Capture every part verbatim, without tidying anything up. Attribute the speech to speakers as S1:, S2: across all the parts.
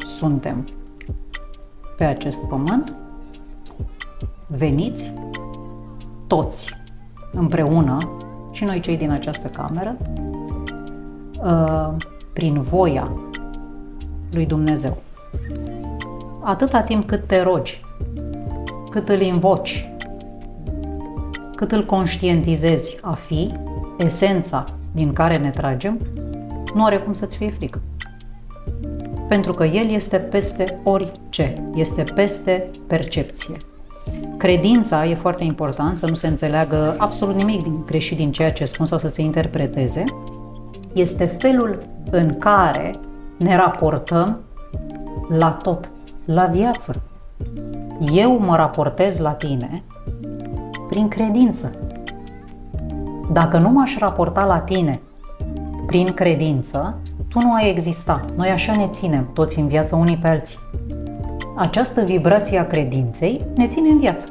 S1: suntem pe acest pământ, veniți toți împreună, și noi cei din această cameră, prin voia lui Dumnezeu. Atâta timp cât te rogi, cât îl invoci, cât îl conștientizezi a fi, esența din care ne tragem, nu are cum să-ți fie frică. Pentru că El este peste orice, este peste percepție. Credința e foarte important, să nu se înțeleagă absolut nimic din, greșit din ceea ce spun sau să se interpreteze. Este felul în care ne raportăm la tot, la viață. Eu mă raportez la tine prin credință. Dacă nu m-aș raporta la tine prin credință, tu nu ai exista. Noi așa ne ținem toți în viață unii pe alții. Această vibrație a credinței ne ține în viață.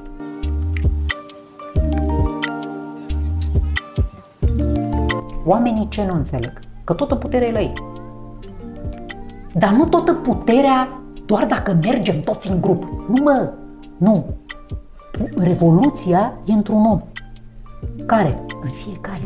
S1: Oamenii ce nu înțeleg? Că toată puterea e la ei. Dar nu toată puterea doar dacă mergem toți în grup. Nu mă, nu. Revoluția e într-un om. Care? În fiecare.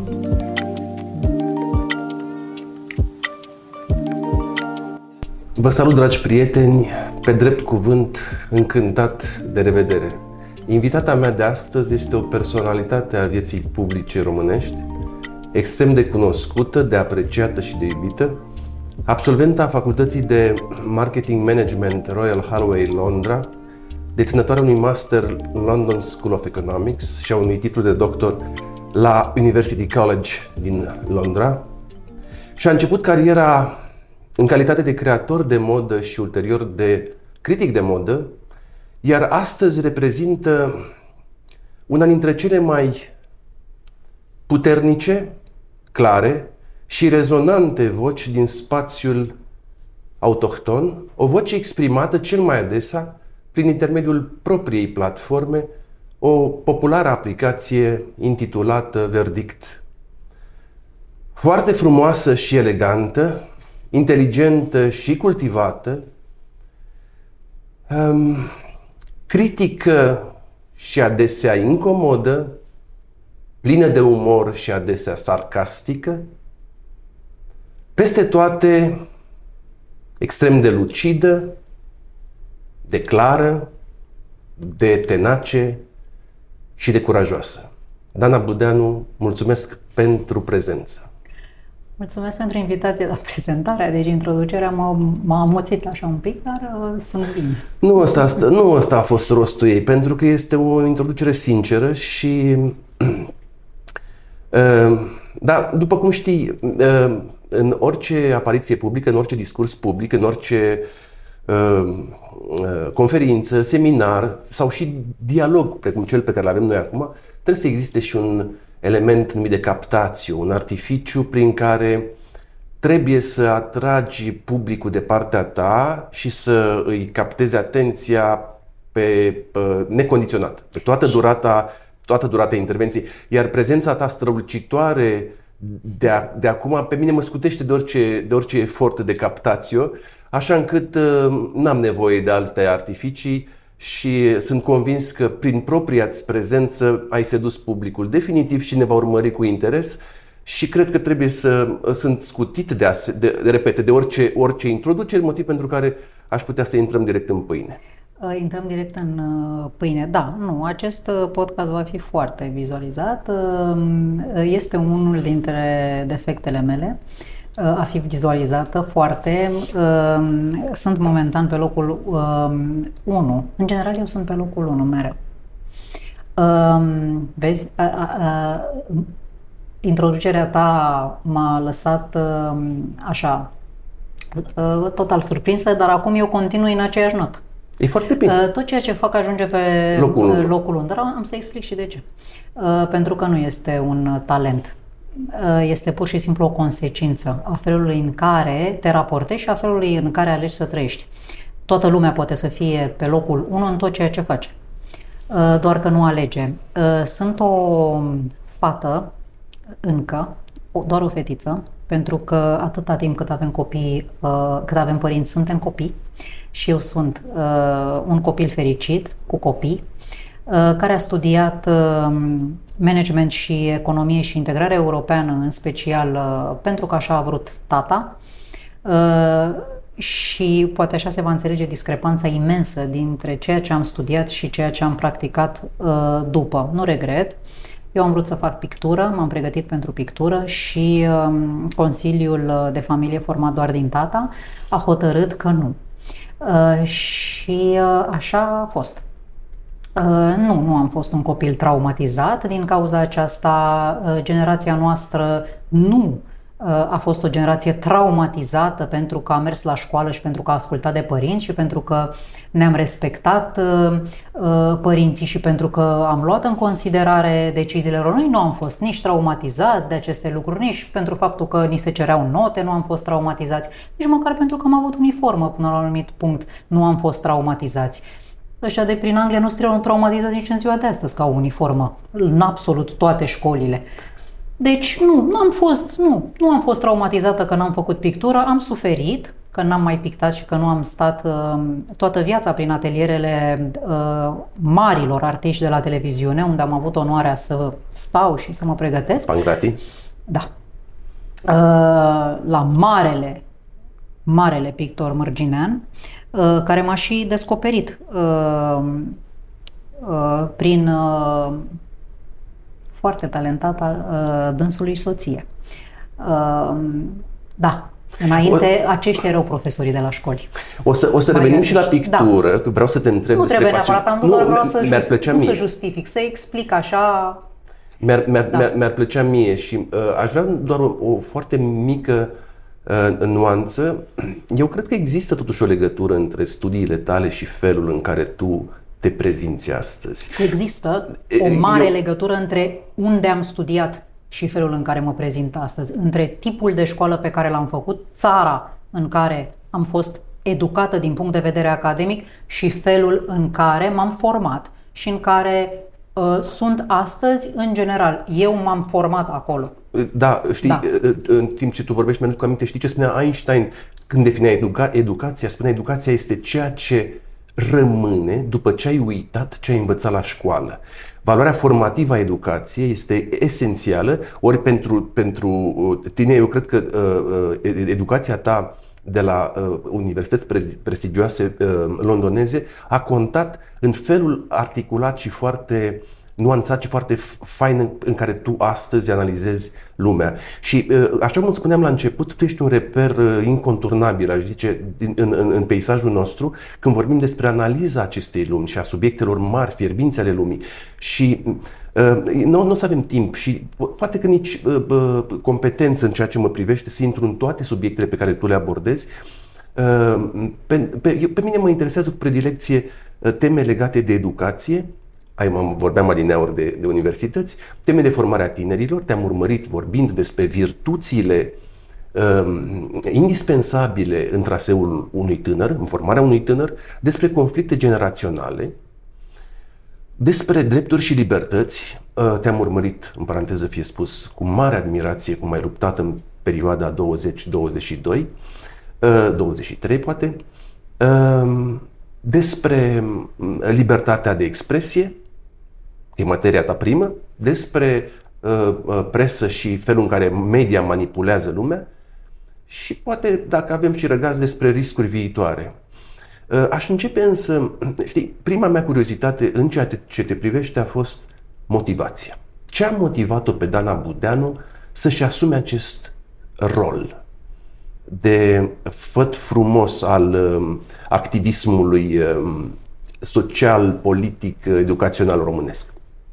S2: Vă salut, dragi prieteni, pe drept cuvânt, încântat de revedere. Invitata mea de astăzi este o personalitate a vieții publice românești, extrem de cunoscută, de apreciată și de iubită, absolventă a Facultății de Marketing Management Royal Holloway, Londra, deținătoarea unui master London School of Economics și a unui titlu de doctor la University College din Londra, și a început cariera în calitate de creator de modă și ulterior de critic de modă, iar astăzi reprezintă una dintre cele mai puternice, clare și rezonante voci din spațiul autohton, o voce exprimată cel mai adesea prin intermediul propriei platforme, o populară aplicație intitulată Verdict. Foarte frumoasă și elegantă, inteligentă și cultivată, um, critică și adesea incomodă, plină de umor și adesea sarcastică, peste toate extrem de lucidă, de clară, de tenace și de curajoasă. Dana Budeanu, mulțumesc pentru prezență.
S1: Mulțumesc pentru invitație la prezentare, deci introducerea m-a, m-a amuțit așa un pic, dar uh, sunt bine.
S2: Nu ăsta, nu ăsta a fost rostul ei, pentru că este o introducere sinceră și... Uh, da, după cum știi, uh, în orice apariție publică, în orice discurs public, în orice uh, uh, conferință, seminar sau și dialog, precum cel pe care îl avem noi acum, trebuie să existe și un element numit de captație, un artificiu prin care trebuie să atragi publicul de partea ta și să îi captezi atenția pe, pe necondiționat, pe toată durata, toată durata intervenției. Iar prezența ta strălucitoare de, a, de acum pe mine mă scutește de orice, de orice efort de captație, așa încât uh, n-am nevoie de alte artificii și sunt convins că prin propria-ți prezență ai sedus publicul definitiv și ne va urmări cu interes și cred că trebuie să sunt scutit de, ase, de, de repete, de orice, orice introducere, motiv pentru care aș putea să intrăm direct în pâine.
S1: Intrăm direct în pâine. Da, nu, acest podcast va fi foarte vizualizat. Este unul dintre defectele mele, a fi vizualizată foarte. Sunt momentan pe locul unu. În general, eu sunt pe locul unu mereu. Vezi, introducerea ta m-a lăsat așa, total surprinsă, dar acum eu continui în aceeași notă.
S2: E foarte bine.
S1: Tot ceea ce fac ajunge pe locul, locul unu, dar am să explic și de ce. Pentru că nu este un talent. Este pur și simplu o consecință a felului în care te raportezi și a felului în care alegi să trăiești. Toată lumea poate să fie pe locul unu în tot ceea ce face, doar că nu alege. Sunt o fată încă, doar o fetiță, pentru că atâta timp cât avem copii, cât avem părinți, suntem copii și eu sunt un copil fericit cu copii care a studiat management și economie și integrare europeană, în special pentru că așa a vrut tata. Și poate așa se va înțelege discrepanța imensă dintre ceea ce am studiat și ceea ce am practicat după. Nu regret. Eu am vrut să fac pictură, m-am pregătit pentru pictură și um, Consiliul de Familie format doar din tata a hotărât că nu. Uh, și uh, așa a fost. Uh, nu, nu am fost un copil traumatizat. Din cauza aceasta, uh, generația noastră nu a fost o generație traumatizată pentru că a mers la școală și pentru că a ascultat de părinți și pentru că ne-am respectat uh, părinții și pentru că am luat în considerare deciziile lor. Noi nu am fost nici traumatizați de aceste lucruri, nici pentru faptul că ni se cereau note, nu am fost traumatizați, nici măcar pentru că am avut uniformă până la un anumit punct, nu am fost traumatizați. Ăștia de prin Anglia nu sunt traumatizați nici în ziua de astăzi ca o uniformă, în absolut toate școlile. Deci nu, nu am fost, nu, nu am fost traumatizată că n-am făcut pictură, am suferit că n-am mai pictat și că nu am stat uh, toată viața prin atelierele uh, marilor artiști de la televiziune, unde am avut onoarea să stau și să mă pregătesc.
S2: Pangrati?
S1: Da. Uh, la marele, marele pictor Mărginean, uh, care m-a și descoperit uh, uh, prin... Uh, foarte talentată uh, dânsului soție. Uh, da, înainte o, aceștia erau profesorii de la școli.
S2: O să, o să revenim și la pictură, da. Că vreau să te întreb
S1: nu
S2: despre
S1: trebuie neapărat, am doar vreau să,
S2: mi-ar plăcea
S1: nu
S2: mie.
S1: să justific, să explic așa.
S2: Mi-ar, mi-ar, da. mi-ar, mi-ar plăcea mie și uh, aș vrea doar o, o foarte mică uh, nuanță. Eu cred că există totuși o legătură între studiile tale și felul în care tu te prezinți astăzi.
S1: Există o mare
S2: Eu...
S1: legătură între unde am studiat și felul în care mă prezint astăzi, între tipul de școală pe care l-am făcut, țara în care am fost educată din punct de vedere academic și felul în care m-am format și în care uh, sunt astăzi în general. Eu m-am format acolo.
S2: Da, știi, da. În timp ce tu vorbești, mi-aduc aminte, știi ce spunea Einstein când definea educa- educația? Spunea, educația este ceea ce rămâne după ce ai uitat ce ai învățat la școală. Valoarea formativă a educației este esențială, ori pentru, pentru tine, eu cred că uh, educația ta de la uh, universități prestigioase uh, londoneze a contat în felul articulat și foarte nuanțat și foarte fain în, în care tu astăzi analizezi lumea. Și așa cum spuneam la început, tu ești un reper inconturnabil, aș zice, în, în, în peisajul nostru, când vorbim despre analiza acestei lumi și a subiectelor mari, fierbinți ale lumii. Și uh, nu, nu o să avem timp și poate că nici uh, competență în ceea ce mă privește să intru în toate subiectele pe care tu le abordezi. Uh, pe, pe, pe mine mă interesează cu predilecție uh, teme legate de educație. Ai, vorbeam adineauri de, de universități, teme de formare a tinerilor, te-am urmărit vorbind despre virtuțile um, indispensabile în traseul unui tânăr, în formarea unui tânăr, despre conflicte generaționale, despre drepturi și libertăți. Uh, te-am urmărit, în paranteză fie spus, cu mare admirație, cum ai luptat în perioada douăzeci douăzeci și doi, uh, douăzeci și trei poate, uh, despre libertatea de expresie, e materia ta primă, despre uh, presă și felul în care media manipulează lumea și poate, dacă avem și răgaz, despre riscuri viitoare. Uh, aș începe însă, știi, prima mea curiozitate în ceea ce te privește a fost motivația. Ce a motivat-o pe Dana Budeanu să-și asume acest rol de făt frumos al uh, activismului uh, social, politic, educațional românesc?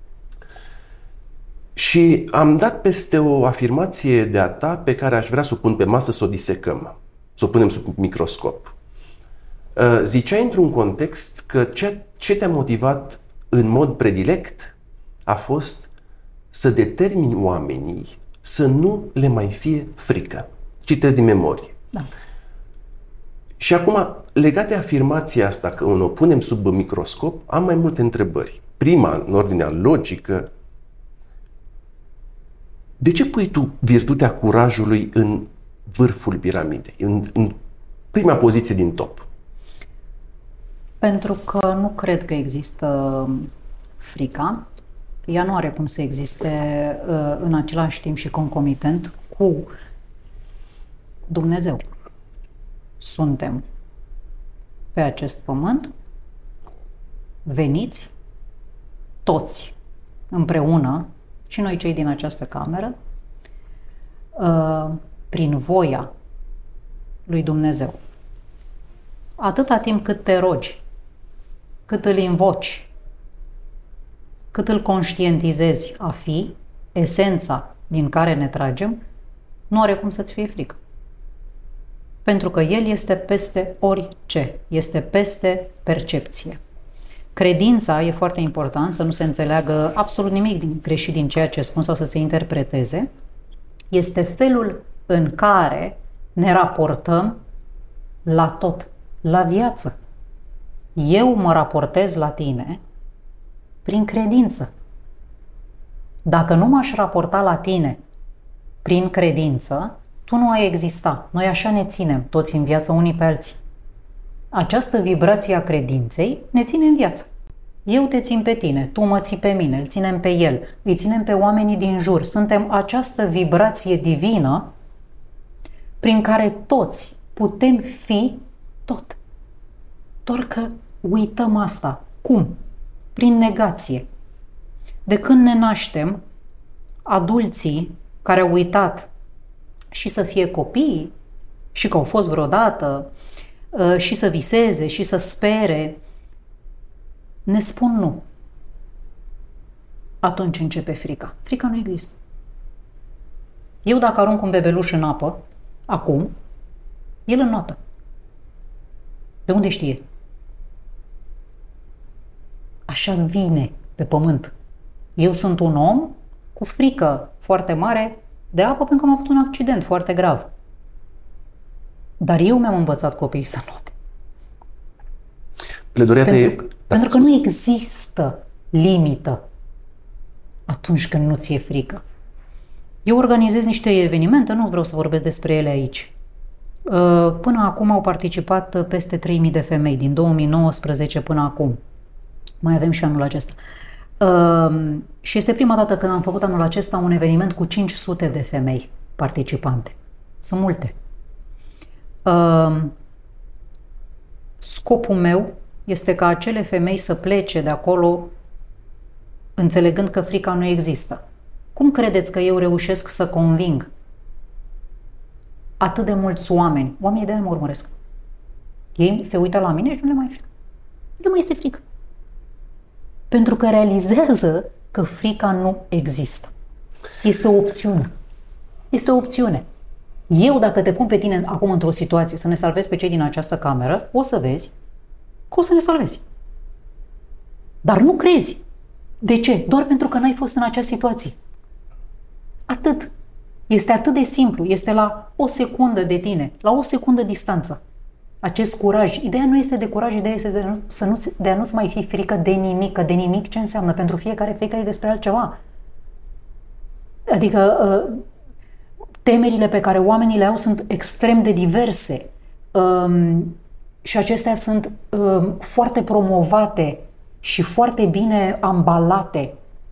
S2: Și am dat peste o afirmație de-a ta pe care aș vrea să o pun pe masă, să o disecăm, să o punem sub microscop. Ziceai într-un context că ce, ce te-a motivat în mod predilect a fost să determini oamenii să nu le mai fie frică. Citesc din memorie. Da. Și acum, legat de afirmația asta, că o punem sub microscop, am mai multe întrebări. Prima, în ordinea logică, De ce pui tu virtutea curajului în vârful piramidei, în, în prima poziție din top?
S1: Pentru că nu cred că există frica. Ea nu are cum să existe uh, în același timp și concomitent cu Dumnezeu. Suntem pe acest pământ, veniți toți împreună, și noi cei din această cameră, uh, prin voia lui Dumnezeu. Atâta timp cât te rogi, cât îl invoci, cât îl conștientizezi a fi, esența din care ne tragem, nu are cum să-ți fie frică. Pentru că el este peste orice, este peste percepție. Credința, e foarte important să nu se înțeleagă absolut nimic din, greșit din ceea ce spun sau să se interpreteze, este felul în care ne raportăm la tot, la viață. Eu mă raportez la tine prin credință. Dacă nu m-aș raporta la tine prin credință, tu nu ai exista. Noi așa ne ținem toți în viață unii pe alții. Această vibrație a credinței ne ține în viață. Eu te țin pe tine, tu mă ții pe mine, îl ținem pe el, îi ținem pe oamenii din jur. Suntem această vibrație divină prin care toți putem fi tot. Doar că uităm asta. Cum? Prin negație. De când ne naștem, adulții care au uitat și să fie copii, și că au fost vreodată, și să viseze, și să spere, ne spun nu. Atunci începe frica. Frica nu există. Eu dacă arunc un bebeluș în apă, acum, el înnoată. De unde știe? Așa vine pe pământ. Eu sunt un om cu frică foarte mare de apă pentru că am avut un accident foarte grav. Dar eu mi-am învățat copiii să note.
S2: Pledoria
S1: pentru,
S2: te...
S1: pentru că nu există limită atunci când nu ți-e frică. Eu organizez niște evenimente, nu vreau să vorbesc despre ele aici. Până acum au participat peste trei mii de femei, din două mii nouăsprezece până acum. Mai avem și anul acesta. Și este prima dată când am făcut anul acesta un eveniment cu cinci sute de femei participante. Sunt multe. Scopul meu este ca acele femei să plece de acolo înțelegând că frica nu există. Cum credeți că eu reușesc să conving atât de mulți oameni? Oamenii de-aia mă urmăresc. Ei se uită la mine și nu le mai frică. Nu mai este frică. Pentru că realizează că frica nu există. Este o opțiune. Este o opțiune. Eu, dacă te pun pe tine acum într-o situație să ne salvezi pe cei din această cameră, o să vezi că o să ne salvezi. Dar nu crezi. De ce? Doar pentru că n-ai fost în acea situație. Atât. Este atât de simplu. Este la o secundă de tine, la o secundă distanță. Acest curaj. Ideea nu este de curaj, ideea este de, nu, să nu, de a nu-ți mai fi frică de nimic. Că de nimic ce înseamnă? Pentru fiecare frică e despre altceva. Adică temerile pe care oamenii le au sunt extrem de diverse. Și acestea sunt foarte promovate și foarte bine ambalate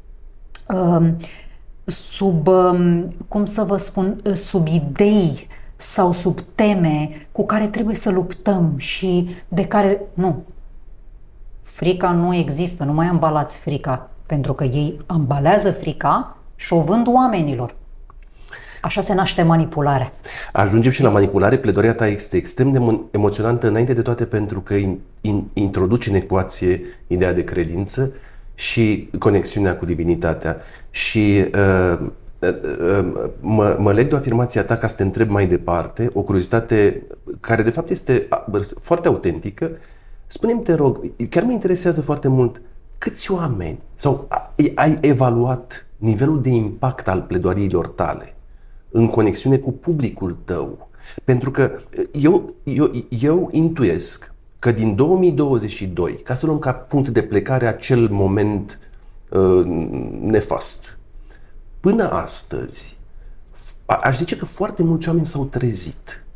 S1: sub, cum să vă spun, sub idei sau sub teme cu care trebuie să luptăm și de care... Nu. Frica nu există, nu mai ambalați frica, pentru că ei ambalează frica și o vând oamenilor. Așa se naște manipularea.
S2: Ajungem și la manipulare. Pledoria ta este extrem de emoționantă, înainte de toate pentru că in, in, introduce în ecuație ideea de credință și conexiunea cu divinitatea. Și uh, uh, mă, mă leg de o afirmație a ta ca să te întreb mai departe, o curiozitate care de fapt este foarte autentică. Spune-mi, te rog, chiar mă interesează foarte mult, câți oameni sau ai evaluat nivelul de impact al pledoariilor tale în conexiune cu publicul tău? Pentru că eu, eu, eu intuiesc că din două mii douăzeci și doi, ca să luăm ca punct de plecare acel moment uh, nefast, până astăzi, aș zice că foarte mulți oameni s-au trezit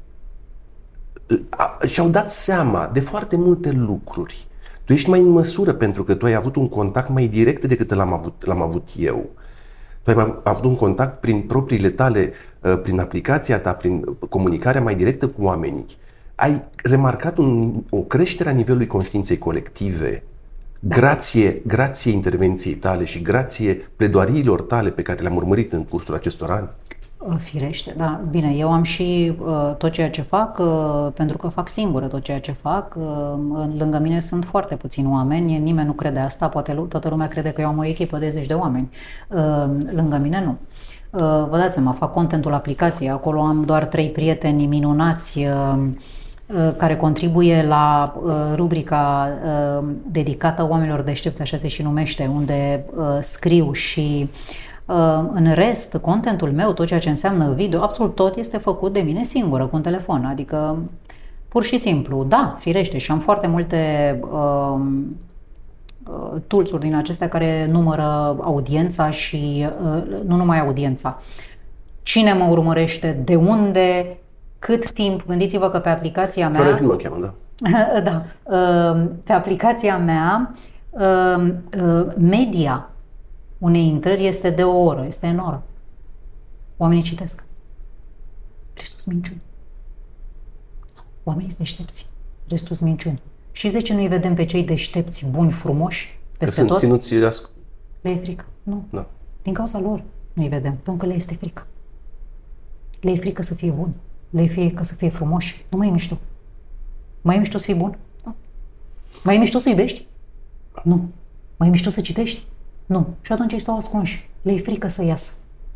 S2: și-au dat seama de foarte multe lucruri. Tu ești mai în măsură pentru că tu ai avut un contact mai direct decât l-am avut, l-am avut eu. Tu ai avut un contact prin propriile tale, prin aplicația ta, prin comunicarea mai directă cu oamenii. Ai remarcat un, o creștere a nivelului conștiinței colective grație, grație intervenției tale și grație pledoariilor tale pe care le-am urmărit în cursul acestor ani?
S1: Firește, da. Bine, eu am și uh, tot ceea ce fac, uh, pentru că fac singură tot ceea ce fac. Uh, lângă mine sunt foarte puțini oameni, nimeni nu crede asta, poate toată lumea crede că eu am o echipă de zeci de oameni. Uh, lângă mine nu. Uh, vă dați seama, fac contentul aplicației, acolo am doar trei prieteni minunați uh, uh, care contribuie la uh, rubrica uh, dedicată oamenilor deștepți, așa se și numește, unde uh, scriu și în rest, contentul meu, tot ceea ce înseamnă video, absolut tot este făcut de mine singură, cu un telefon. Adică, pur și simplu, da, firește, și am foarte multe uh, tools-uri din acestea care numără audiența și uh, nu numai audiența. Cine mă urmărește, de unde, cât timp. Gândiți-vă că pe aplicația mea...
S2: Florentin mă cheamă, da.
S1: Da. Uh, pe aplicația mea, uh, uh, media unei intrări este de o oră, este enorm. Oamenii citesc. Restul sunt minciuni. Oamenii sunt deștepți. Restul sunt minciuni. Și de ce nu-i vedem pe cei deștepți, buni, frumoși, peste tot?
S2: Că sunt ținuți.
S1: Le e frică. Nu.
S2: Da.
S1: Din cauza lor nu-i vedem, pentru că le este frică. Le e frică să fie buni. Le e frică să fie frumoși. Nu mai e mișto. Mai e mișto să fii bun? Nu. Mai e mișto să iubești? Nu. Mai e mișto să citești? Nu. Și atunci îi stau ascunși. Le-e frică să iasă.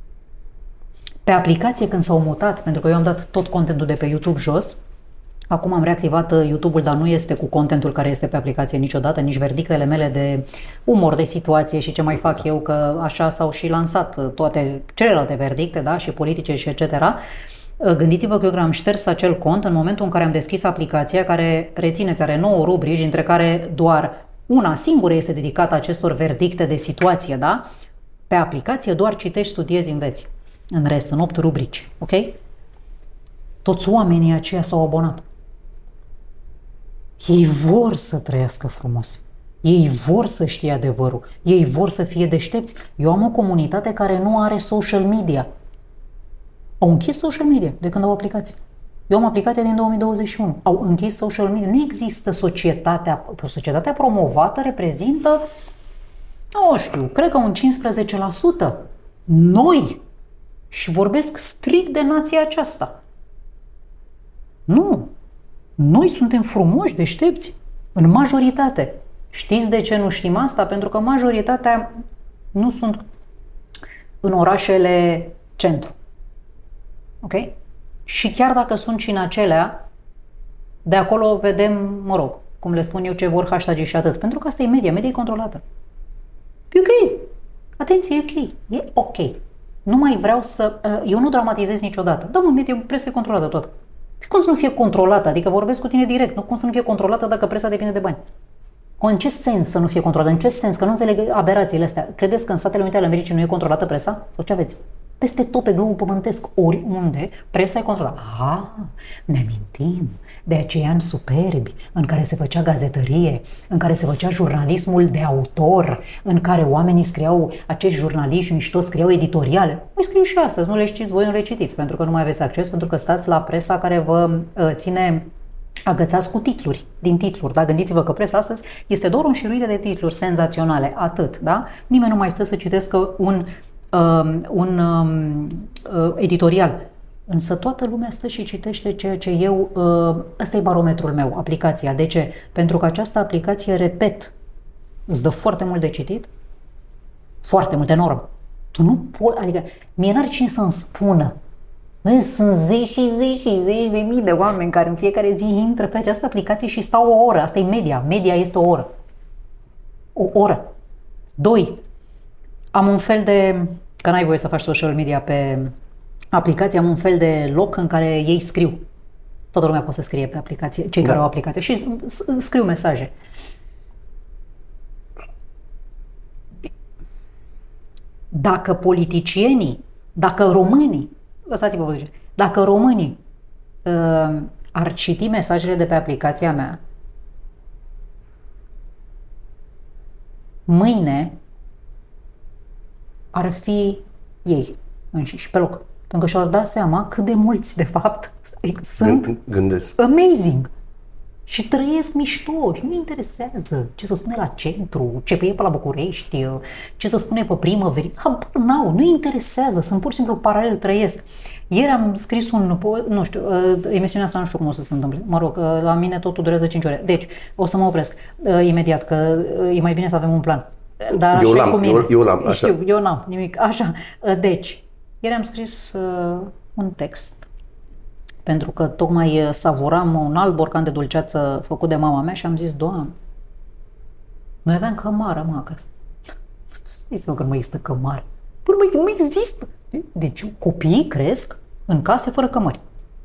S1: Pe aplicație, când s-au mutat, pentru că eu am dat tot contentul de pe YouTube jos, acum am reactivat YouTube-ul, dar nu este cu contentul care este pe aplicație niciodată, nici verdictele mele de umor, de situație și ce mai fac eu, că așa s-au și lansat toate celelalte verdicte, da, și politice și et cetera. Gândiți-vă că eu am șters acel cont în momentul în care am deschis aplicația, care, rețineți, are nouă rubrici, dintre care doar una singură este dedicată acestor verdicte de situație, da? Pe aplicație doar citești, studiezi, înveți. În rest, în opt rubrici, ok? Toți oamenii aceia s-au abonat. Ei vor să trăiască frumos. Ei vor să știe adevărul. Ei vor să fie deștepți. Eu am o comunitate care nu are social media. Au închis social media de când au aplicație. Eu am aplicația din două mii douăzeci și unu. Au închis social media. Nu există societatea. Societatea promovată reprezintă, nu știu, cred că un cincisprezece la sută. Noi. Și vorbesc strict de nația aceasta. Nu. Noi suntem frumoși, deștepți. În majoritate. Știți de ce nu știm asta? Pentru că majoritatea nu sunt în orașele centru. Ok? Și chiar dacă sunt și în acelea, de acolo vedem, mă rog, cum le spun eu, ce vor hashtag și atât. Pentru că asta e media, media e controlată. E ok. Atenție, e ok. E ok. Nu mai vreau să... Eu nu dramatizez niciodată. Da, mă, media, presa e controlată tot. Cum să nu fie controlată? Adică vorbesc cu tine direct. Nu cum să nu fie controlată dacă presa depinde de bani. În ce sens să nu fie controlată? În ce sens? Că nu înțeleg aberațiile astea. Credeți că în Statele Unite ale Americii nu e controlată presa? Sau ce aveți? Peste tot pe globul pământesc, oriunde, presa e controlată. Aha, ne amintim de acei ani superbi în care se făcea gazetărie, în care se făcea jurnalismul de autor, în care oamenii scriau, acești jurnaliști mișto scriau editoriale. Voi scriu și astăzi, nu le știți, voi nu le citiți, pentru că nu mai aveți acces, pentru că stați la presa care vă uh, ține agățați cu titluri, din titluri, da? Gândiți-vă că presa astăzi este doar o înșiruire de titluri senzaționale, atât, da? Nimeni nu mai stă să citească un Uh, un um, uh, editorial. Însă toată lumea stă și citește ceea ce eu... Uh, ăsta e barometrul meu, aplicația. De ce? Pentru că această aplicație, repet, îți dă foarte mult de citit, foarte mult, enorm. Tu nu poți... Adică, mie n-ar cine să-mi spună. Vezi, sunt zeci și zeci și zeci de mii de oameni care în fiecare zi intră pe această aplicație și stau o oră. Asta e media. Media este o oră. O oră. Doi. Am un fel de... Că n-ai voie să faci social media pe aplicație, am un fel de loc în care ei scriu. Toată lumea poate să scrie pe aplicație, cei da. care au aplicație. Și scriu mesaje. Dacă politicienii, dacă românii lăsați-vă vă zice. Dacă românii uh, ar citi mesajele de pe aplicația mea, mâine ar fi ei înșiși pe loc. Pentru că și-ar da seama cât de mulți, de fapt, sunt
S2: Gândesc.
S1: amazing. Și trăiesc mișto și nu interesează ce se spune la centru, ce pe e pe la București, ce se spune pe primăveri. Habar n-au, nu interesează, sunt pur și simplu paralel, trăiesc. Ieri am scris un, nu știu, emisiunea asta nu știu cum o să se întâmple. Mă rog, la mine totul durează cinci ore. Deci, o să mă opresc imediat, că e mai bine să avem un plan. Dar
S2: eu
S1: așa
S2: l-am,
S1: cu mine.
S2: Eu, eu l-am, așa.
S1: Știu, eu n-am nimic. Așa, deci, ieri am scris uh, un text pentru că tocmai savuram un alt borcan de dulceață făcut de mama mea și am zis, Doamne, noi aveam cămară, mă, acasă. Stai să că nu mai există cămară. Păi nu, nu există. Deci copiii cresc în case fără cămări.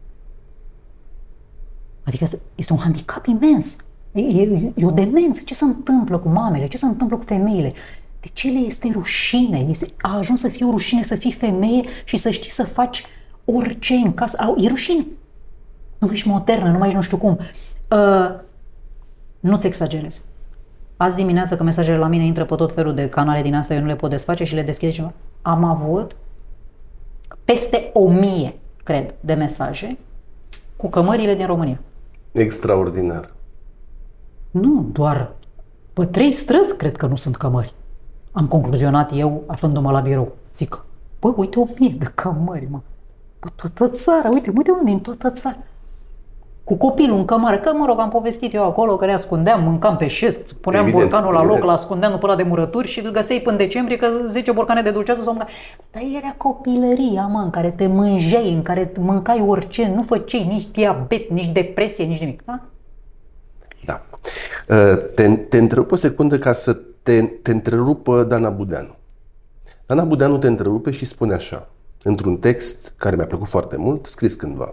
S1: Adică este un handicap imens. E, e, e o demență. Ce se întâmplă cu mamele? Ce se întâmplă cu femeile? De ce le este rușine? Este, a ajuns să fie o rușine să fii femeie și să știi să faci orice în casă. E rușine. Nu mai ești modernă, nu mai ești nu știu cum. Uh, nu-ți exagerez. Azi dimineață, că mesajele la mine intră pe tot felul de canale din astea, eu nu le pot desface și le deschide ceva. Am avut peste o mie, cred, de mesaje cu cămările din România.
S2: Extraordinar.
S1: Nu, doar pe trei străzi cred că nu sunt cămări. Am concluzionat eu, aflându-mă la birou. Zic, bă, uite o mie de cămări, mă. Pe toată țara, uite, uite mă, din toată țara. Cu copilul în cămară, că mă rog, am povestit eu acolo, că le ascundeam, mâncam pe șest, puneam evident, borcanul la evident. loc, l-ascundeam după ăla de murături și îl găseai până decembrie, că zece borcane de dulceață s-au mâncat. Dar era copilăria, mă, în care te mânjai, în care mâncai orice, nu făceai nici diabet, nici depresie, nici nimic, da?
S2: Da. Te, te întrerup o secundă ca să te, te întrerupă Dana Budeanu. Dana Budeanu te întrerupe și spune așa, într-un text care mi-a plăcut foarte mult, scris cândva.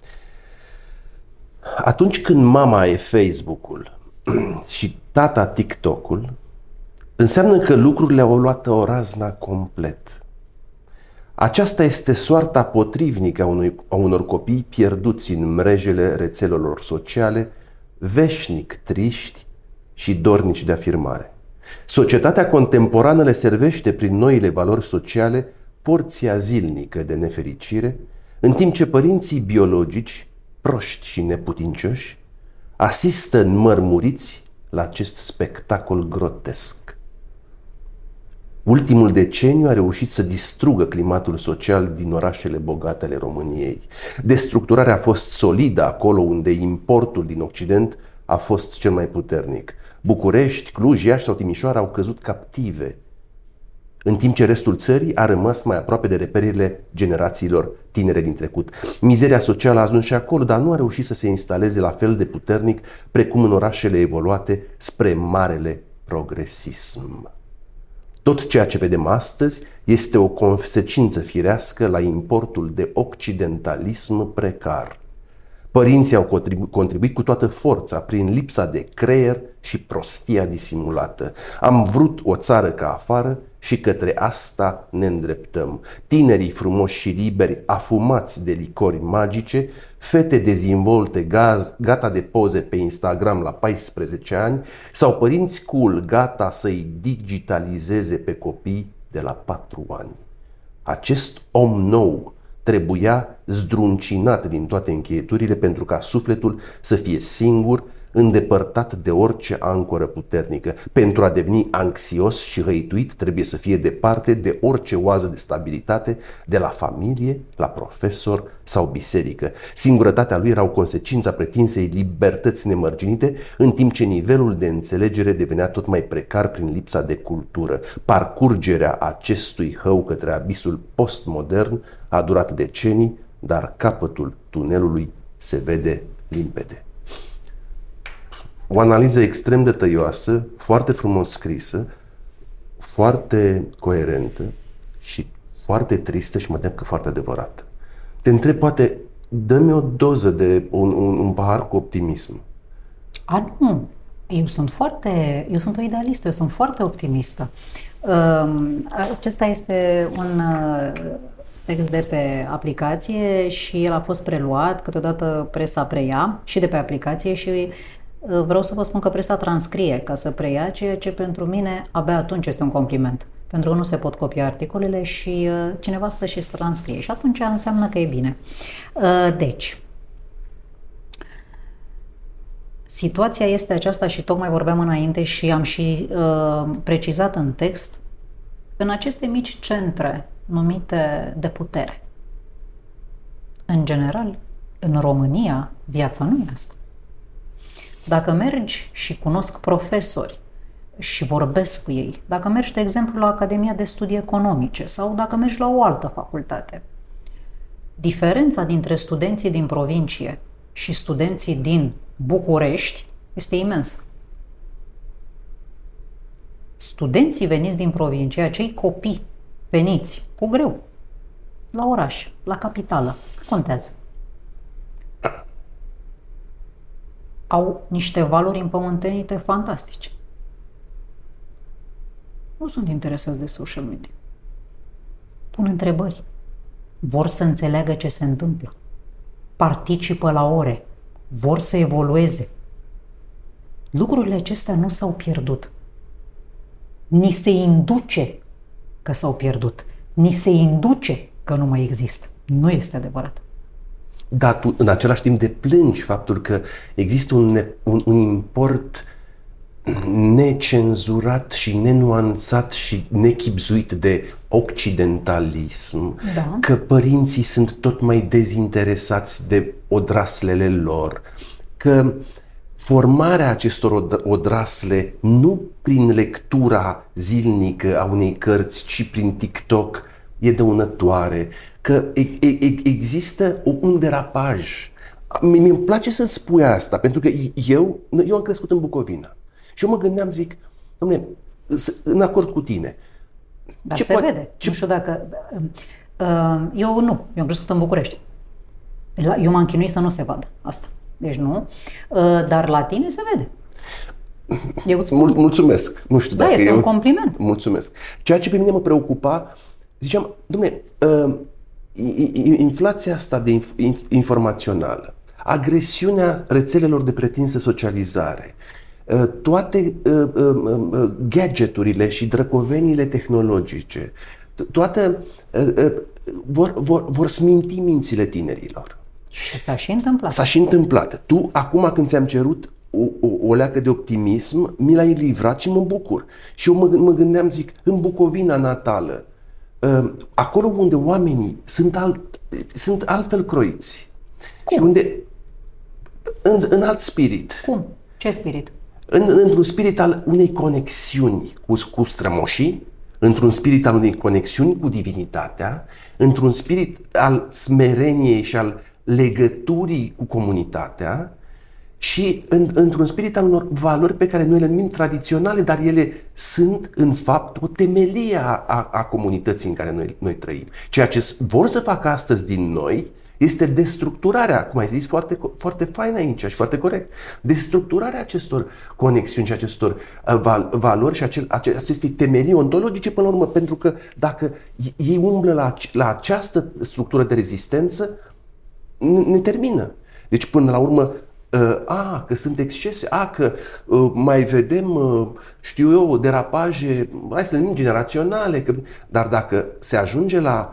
S2: Atunci când mama e Facebook-ul și tata TikTok-ul, înseamnă că lucrurile au luat o razna complet. Aceasta este soarta potrivnică a, unui, a unor copii pierduți în mrejele rețelelor sociale, veșnic triști și dornici de afirmare. Societatea contemporană le servește prin noile valori sociale porția zilnică de nefericire, în timp ce părinții biologici, proști și neputincioși, asistă înmărmuriți la acest spectacol grotesc. Ultimul deceniu a reușit să distrugă climatul social din orașele bogate ale României. Destructurarea a fost solidă acolo unde importul din Occident a fost cel mai puternic. București, Cluj, Iași sau Timișoara au căzut captive, în timp ce restul țării a rămas mai aproape de reperele generațiilor tinere din trecut. Mizeria socială a ajuns și acolo, dar nu a reușit să se instaleze la fel de puternic precum în orașele evoluate spre marele progresism. Tot ceea ce vedem astăzi este o consecință firească la importul de occidentalism precar. Părinții au contribu- contribuit cu toată forța prin lipsa de creier și prostia disimulată. Am vrut o țară ca afară și către asta ne îndreptăm. Tinerii frumoși și liberi, afumați de licori magice, fete dezvolte gaz, gata de poze pe Instagram la paisprezece ani sau părinți cool gata să-i digitalizeze pe copii de la patru ani. Acest om nou trebuia zdruncinat din toate încheieturile pentru ca sufletul să fie singur, îndepărtat de orice ancoră puternică. Pentru a deveni anxios și hăituit, trebuie să fie departe de orice oază de stabilitate, de la familie, la profesor sau biserică. Singurătatea lui era o consecință a pretinsei libertăți nemărginite, în timp ce nivelul de înțelegere devenea tot mai precar prin lipsa de cultură. Parcurgerea acestui hău către abisul postmodern a durat decenii, dar capătul tunelului se vede limpede. O analiză extrem de tăioasă, foarte frumos scrisă, foarte coerentă și foarte tristă și mă tem că foarte adevărată. Te întreb, poate, dă-mi o doză de un, un, un pahar cu optimism.
S1: A, nu. Eu sunt foarte, eu sunt o idealistă, eu sunt foarte optimistă. Acesta este un text de pe aplicație și el a fost preluat, câteodată presa preia și de pe aplicație și vreau să vă spun că presa transcrie ca să preia, ceea ce pentru mine abia atunci este un compliment. Pentru că nu se pot copia articolele și cineva stă și transcrie și atunci înseamnă că e bine. Deci, situația este aceasta și tocmai vorbeam înainte și am și uh, precizat în text, în aceste mici centre numite de putere. În general, în România, viața nu e asta. Dacă mergi și cunosc profesori și vorbesc cu ei, dacă mergi, de exemplu, la Academia de Studii Economice sau dacă mergi la o altă facultate, diferența dintre studenții din provincie și studenții din București este imensă. Studenții veniți din provincie, acei copii veniți cu greu la oraș, la capitală, contează. Au niște valori împământenite fantastice. Nu sunt interesați de social media. Pun întrebări. Vor să înțeleagă ce se întâmplă. Participă la ore. Vor să evolueze. Lucrurile acestea nu s-au pierdut. Ni se induce că s-au pierdut. Ni se induce că nu mai există. Nu este adevărat.
S2: Dar tu în același timp deplângi faptul că există un, un, un import necenzurat și nenuanțat și nechibzuit de occidentalism,
S1: da.
S2: Că părinții sunt tot mai dezinteresați de odraslele lor, că formarea acestor odrasle nu prin lectura zilnică a unei cărți, ci prin TikTok e dăunătoare, că există un derapaj. Mi-mi place să spui asta, pentru că eu, eu am crescut în Bucovina și eu mă gândeam, zic, dom'le, în acord cu tine.
S1: Dar ce se poate, vede. Ce... Nu știu dacă... Eu nu. Eu am crescut în București. Eu m-am chinuit să nu se vadă asta. Deci nu. Dar la tine se vede. Eu îți spun.
S2: Mulțumesc. Nu știu
S1: da,
S2: dacă
S1: este
S2: eu...
S1: un compliment.
S2: Mulțumesc. Ceea ce pe mine mă preocupa, ziceam, dom'le, inflația asta de inf- informațională, agresiunea rețelelor de pretinsă socializare, toate uh, uh, gadgeturile și drăcovenile tehnologice, toate uh, uh, vor, vor, vor sminti mințile tinerilor.
S1: Și s-a și întâmplat.
S2: S-a și întâmplat. Tu, acum când ți-am cerut o, o, o leacă de optimism, mi l-ai livrat și mă bucur. Și eu mă, mă gândeam, zic, în Bucovina natală, uh, acolo unde oamenii sunt, alt, sunt altfel croiți.
S1: Cum?
S2: Și unde, în, în alt spirit.
S1: Cum? Ce spirit?
S2: În, într-un spirit al unei conexiuni cu, cu strămoșii, într-un spirit al unei conexiuni cu divinitatea, într-un spirit al smereniei și al legăturii cu comunitatea și în, într-un spirit al unor valori pe care noi le numim tradiționale, dar ele sunt în fapt o temelie a, a, a comunității în care noi, noi trăim. Ceea ce vor să facă astăzi din noi este destructurarea, cum ai zis foarte, foarte fain aici și foarte corect, destructurarea acestor conexiuni și acestor uh, val, valori și acel, ace, acestei temelii ontologice până la urmă, pentru că dacă ei umblă la, la această structură de rezistență, ne, ne termină. Deci până la urmă, uh, a, că sunt excese, a, că uh, mai vedem, uh, știu eu, derapaje, hai să le numim generaționale, că, dar dacă se ajunge la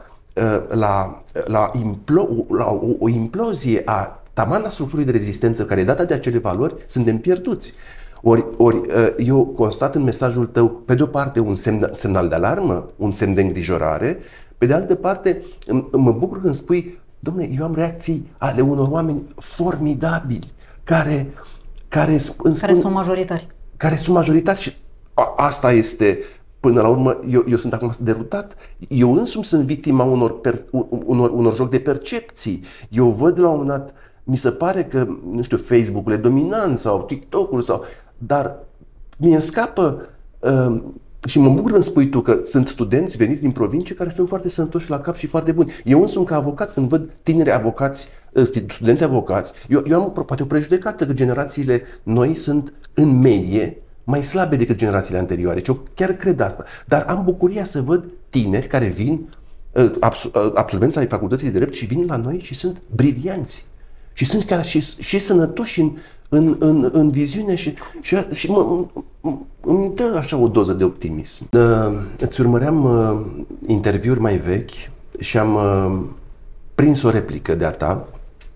S2: la, la, implo, la o, o implozie a tamana structurii de rezistență care e dată de acele valori, suntem pierduți. Ori, ori eu constat în mesajul tău, pe de o parte, un semn, semnal de alarmă, un semn de îngrijorare, pe de altă parte, mă bucur când spui, dom'le, eu am reacții ale unor oameni formidabili, care, care, spun,
S1: care sunt majoritari.
S2: Care sunt majoritari și a, asta este... Până la urmă, eu, eu sunt acum derutat. Eu însumi sunt victima unor, per, unor, unor joc de percepții. Eu văd la un moment dat, mi se pare că, nu știu, Facebook-ul e dominant sau TikTok-ul sau... Dar mi-e scapă uh, și mă bucur când spui tu că sunt studenți veniți din provincie care sunt foarte sănătoși la cap și foarte buni. Eu însumi ca avocat, când văd tineri avocați, studenți avocați, eu, eu am poate o prejudecată că generațiile noi sunt în medie mai slabe decât generațiile anterioare. Și eu chiar cred asta. Dar am bucuria să văd tineri care vin absolvenți ai facultății de drept și vin la noi și sunt brilianți. Și sunt chiar și, și sănătoși în, în, în, în viziune și, și, și mă, îmi dă așa o doză de optimism. Îți urmăream interviuri mai vechi și am prins o replică de-a ta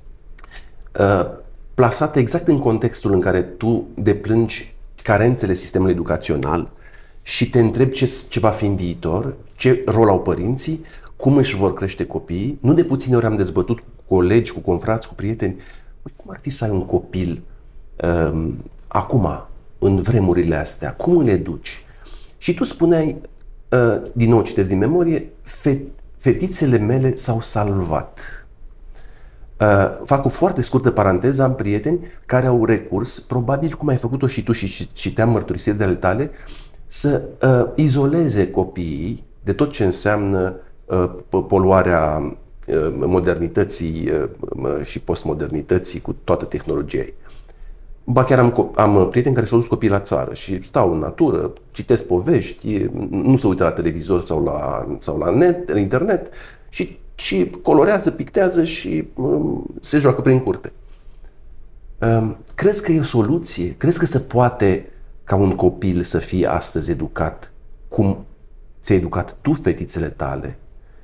S2: plasată exact în contextul în care tu deplângi carențele sistemului educațional și te întrebi ce, ce va fi în viitor, ce rol au părinții, cum își vor crește copiii. Nu de puține ori am dezbătut cu colegi, cu confrați, cu prieteni, cum ar fi să ai un copil um, acum, în vremurile astea, cum îl educi? Și tu spuneai, uh, din nou citesc din memorie, fe, fetițele mele s-au salvat. Uh, fac o foarte scurtă paranteză, am prieteni care au recurs, probabil cum ai făcut-o și tu și citeam mărturisiri de ale tale, să uh, izoleze copiii de tot ce înseamnă uh, poluarea uh, modernității uh, și postmodernității cu toată tehnologia ei. Ba chiar am, am prieteni care și-au dus copiii la țară și stau în natură, citesc povești, nu se uită la televizor sau la, sau la net, la internet și, și colorează, pictează și um, se joacă prin curte. Um, crezi că e o soluție? Crezi că se poate ca un copil să fie astăzi educat cum ți-ai educat tu fetițele tale,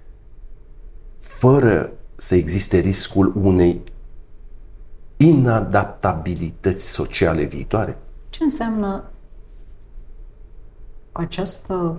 S2: fără să existe riscul unei inadaptabilități sociale viitoare?
S1: Ce înseamnă această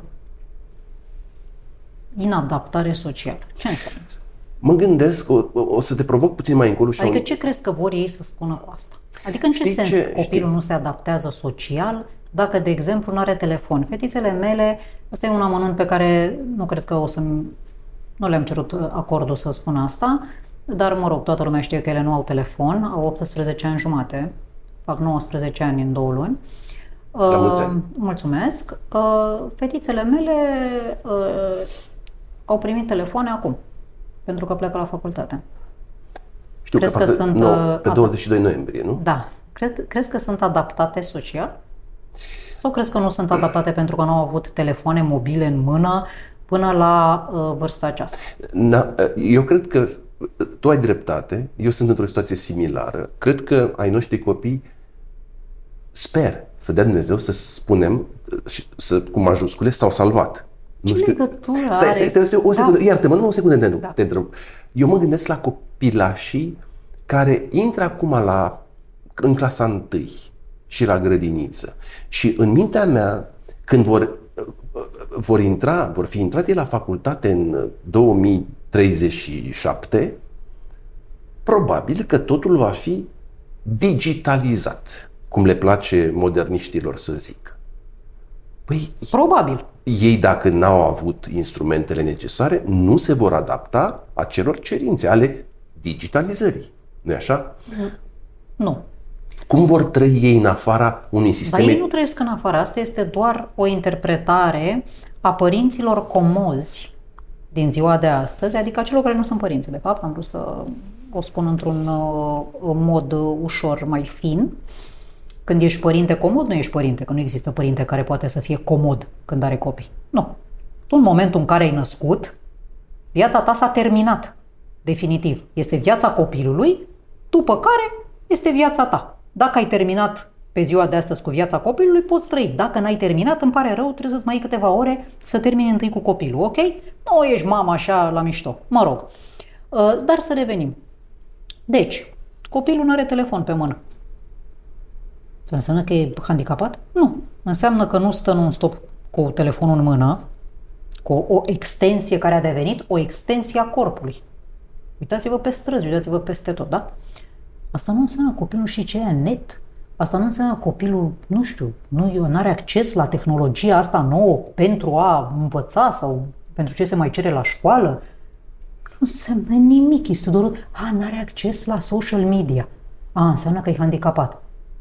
S1: inadaptare socială? Ce înseamnă asta?
S2: Mă gândesc, o, o să te provoc puțin mai încolo. Și
S1: adică
S2: un...
S1: ce crezi că vor ei să spună cu asta? Adică în ce
S2: știi
S1: sens
S2: ce,
S1: copilul
S2: știi?
S1: nu se adaptează social dacă, de exemplu, nu are telefon? Fetițele mele, ăsta e un amănunt pe care nu cred că o să... Nu le-am cerut acordul să spun asta, dar, mă rog, toată lumea știe că ele nu au telefon, au optsprezece ani jumate, fac nouăsprezece ani în două luni.
S2: La mulți ani.
S1: Uh, mulțumesc. Uh, fetițele mele uh, au primit telefoane acum, pentru că pleacă la facultate.
S2: Știu
S1: crezi
S2: că,
S1: că sunt...
S2: no, pe douăzeci și doi noiembrie, nu?
S1: Da. Cred, crezi că sunt adaptate social? Sau crezi că nu sunt adaptate pentru că nu au avut telefoane mobile în mână până la uh, vârsta aceasta?
S2: Na, eu cred că tu ai dreptate, eu sunt într-o situație similară. Cred că ai noștri copii, sper să dea Dumnezeu să spunem, să, cu majuscule, s-au salvat.
S1: Ce
S2: nu știu.
S1: legătură
S2: Stai,
S1: are?
S2: stai, stai, o secundă, da. Iartă-mă, nu o secundă te,
S1: da.
S2: te întreb. Eu mă gândesc la copilașii care intră acum la, în clasa întâi și la grădiniță. Și în mintea mea, când vor, vor intra, vor fi intrat ei la facultate în două mii treizeci și șapte, probabil că totul va fi digitalizat, cum le place moderniștilor să zic. Păi,
S1: probabil.
S2: Ei, dacă n-au avut instrumentele necesare, nu se vor adapta acelor cerințe ale digitalizării. Nu-i așa?
S1: Nu.
S2: Cum vor trăi ei în afara unui sistem?
S1: Dar ei nu trăiesc în afara. Asta este doar o interpretare a părinților comozi din ziua de astăzi, adică a celor care nu sunt părinți. De fapt, am vrut să o spun într-un uh, mod ușor mai fin. Când ești părinte comod, nu ești părinte, că nu există părinte care poate să fie comod când are copii. Nu. Tu, în momentul în care ai născut, viața ta s-a terminat. Definitiv. Este viața copilului, după care este viața ta. Dacă ai terminat pe ziua de astăzi cu viața copilului, poți trăi. Dacă n-ai terminat, îmi pare rău, trebuie să-ți mai iei câteva ore să termini întâi cu copilul, ok? Nu ești mama așa la mișto. Mă rog. Dar să revenim. Deci, copilul nu are telefon pe mână. Înseamnă că e handicapat? Nu. Înseamnă că nu stă non-stop cu telefonul în mână, cu o extensie care a devenit o extensie a corpului. Uitați-vă pe străzi, uitați-vă peste tot, da? Asta nu înseamnă copilul și ce e net. Asta nu înseamnă copilul, nu știu, nu are acces la tehnologia asta nouă pentru a învăța sau pentru ce se mai cere la școală. Nu înseamnă nimic. Este doar, a, n-are acces la social media. A, înseamnă că e handicapat.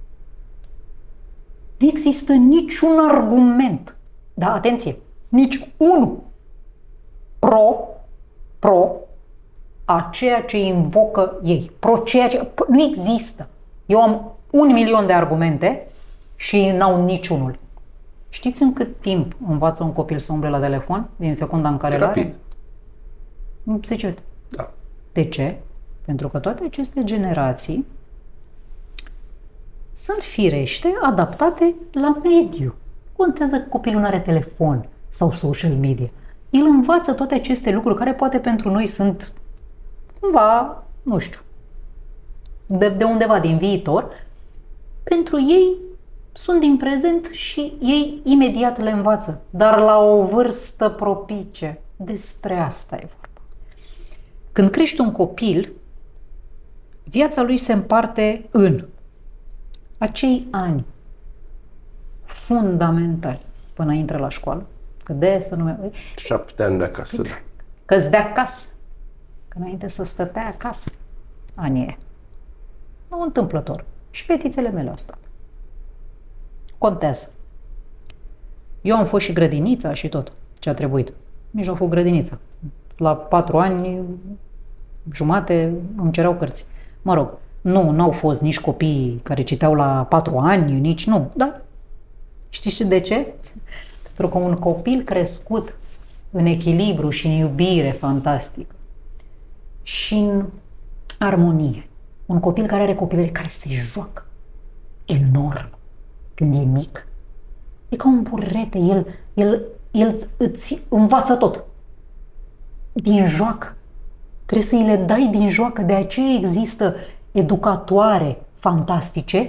S1: Nu există niciun argument, da, atenție, nici unul pro, pro a ceea ce invocă ei, pro ceea ce, nu există. Eu am un milion de argumente și n-au niciunul. Știți în cât timp învață un copil să umble la telefon din secunda în care îl are? se cert.
S2: Da.
S1: De ce? Pentru că toate aceste generații sunt firește adaptate la mediu. Contează că copilul nu are telefon sau social media. El învață toate aceste lucruri care poate pentru noi sunt cumva, nu știu, de, de undeva din viitor. Pentru ei sunt din prezent și ei imediat le învață. Dar la o vârstă propice. Despre asta e vorba. Când crește un copil, viața lui se împarte în acei ani fundamentali până intră la școală. Că de să nu mai...
S2: Șapte ani de acasă, da.
S1: Că-ți de acasă. Că înainte să stătea acasă. Anii e. Nu întâmplător. Și fetițele mele au stat. Contează. Eu am fost și grădinița și tot ce a trebuit. Nici nu a fost grădinița. La patru ani jumate îmi cereau cărți. Mă rog, nu, n-au fost nici copii care citeau la patru ani, nici nu. Dar știți și de ce? Pentru că un copil crescut în echilibru și în iubire fantastică și în armonie, un copil care are copilărie, care se joacă enorm când e mic, e ca un burete, el, el, el îți învață tot din joacă. Trebuie să îi le dai din joacă, de aceea există educatoare fantastice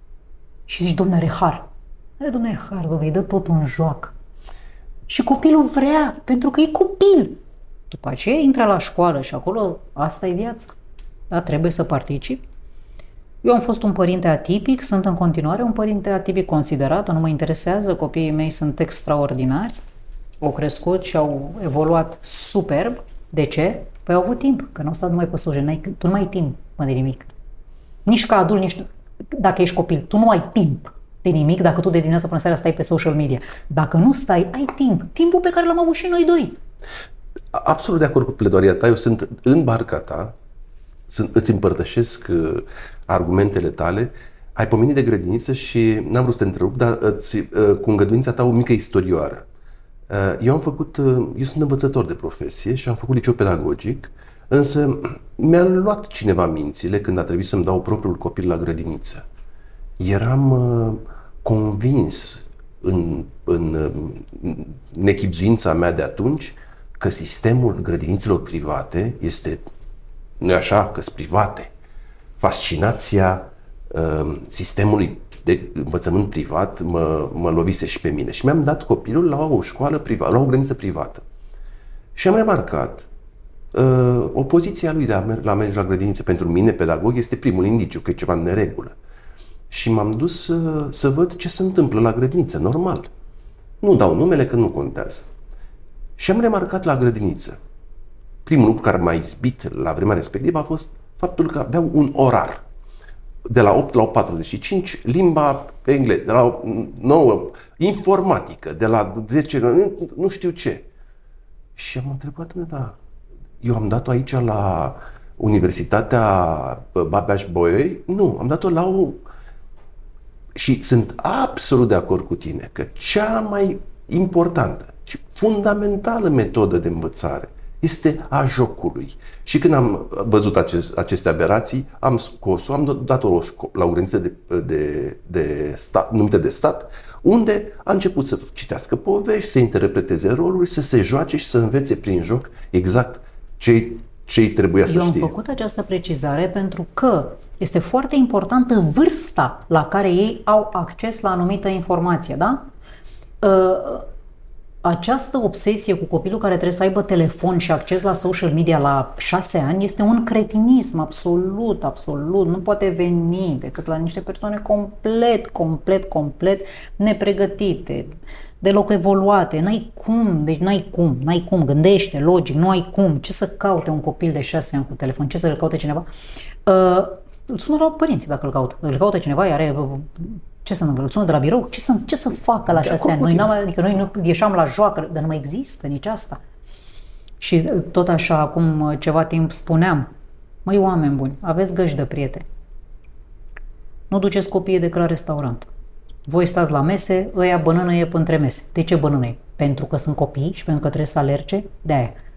S1: și zici, Doamne, are har. Are, Doamne, har, Doamne, îi dă tot în joacă. Și copilul vrea, pentru că e copil. După aceea intră la școală și acolo asta e viața. Da, trebuie să participi. Eu am fost un părinte atipic, sunt în continuare un părinte atipic considerat, nu mă interesează, copiii mei sunt extraordinari, au crescut și au evoluat superb. De ce? Păi au avut timp, că nu au stat numai pe social, tu nu mai ai timp, mă, de nimic. Nici ca adult, nici dacă ești copil, tu nu ai timp de nimic dacă tu de dimineață până seara stai pe social media. Dacă nu stai, ai timp. Timpul pe care l-am avut și noi doi.
S2: Absolut de acord cu pledoaria ta. Eu sunt în barca ta, sunt, îți împărtășesc uh, argumentele tale. Ai pomenit de grădiniță și n-am vrut să te întrerup, dar îți, uh, cu îngăduința ta o mică istorioară. Uh, eu am făcut, uh, eu sunt învățător de profesie și am făcut liceu pedagogic, însă mi-a luat cineva mințile când a trebuit să-mi dau propriul copil la grădiniță. Eram uh, convins în, în, în nechibzuința mea de atunci că sistemul grădinițelor private este, nu e așa, că sunt private. Fascinația uh, sistemului de învățământ privat mă, mă lovise și pe mine. Și mi-am dat copilul la o școală privată, la o grădiniță privată. Și am remarcat uh, opoziția lui de a merge la, merge la grădiniță pentru mine, pedagog, este primul indiciu că e ceva în neregulă. Și m-am dus să, să văd ce se întâmplă la grădiniță, normal. Nu dau numele că nu contează. Și am remarcat la grădiniță, primul lucru care m-a izbit la vremea respectivă a fost faptul că aveau un orar. De la opt la opt patruzeci și cinci, limba engleză, de la nouă, informatică, de la zece, nu, nu știu ce. Și am întrebat, da, eu am dat-o aici la Universitatea Babeș-Bolyai? Nu, am dat-o la o... Și sunt absolut de acord cu tine că cea mai importantă și fundamentală metodă de învățare este a jocului. Și când am văzut acest, aceste aberații, am scos-o, am dat-o la o grădiniță de, de, de stat, numită de stat, unde a început să citească povești, să interpreteze roluri, să se joace și să învețe prin joc exact ce ce trebuia să
S1: Eu am
S2: știe.
S1: făcut această precizare pentru că este foarte importantă vârsta la care ei au acces la anumită informație, da? Această obsesie cu copilul care trebuie să aibă telefon și acces la social media la șase ani este un cretinism absolut, absolut. Nu poate veni decât la niște persoane complet, complet, complet nepregătite, deloc evoluate. N-ai cum, deci n-ai cum, n-ai cum, gândește, logic, nu ai cum. Ce să caute un copil de șase ani cu telefon? Ce să-l caute cineva? Uh, îl sună la părinții dacă îl caută. Îl caută cineva, are... Ce se întâmplă? Îl sună de la birou? Ce să, ce să facă la șase ani? Noi, adică noi nu ieșeam la joacă, dar nu mai există nici asta. Și tot așa, acum ceva timp spuneam, măi, oameni buni, aveți găși de prieteni. Nu duceți copiii decât la restaurant. Voi stați la mese, ăia bănânăie între mese. De ce bănânăie? Pentru că sunt copii și pentru că trebuie să alerge? De aia.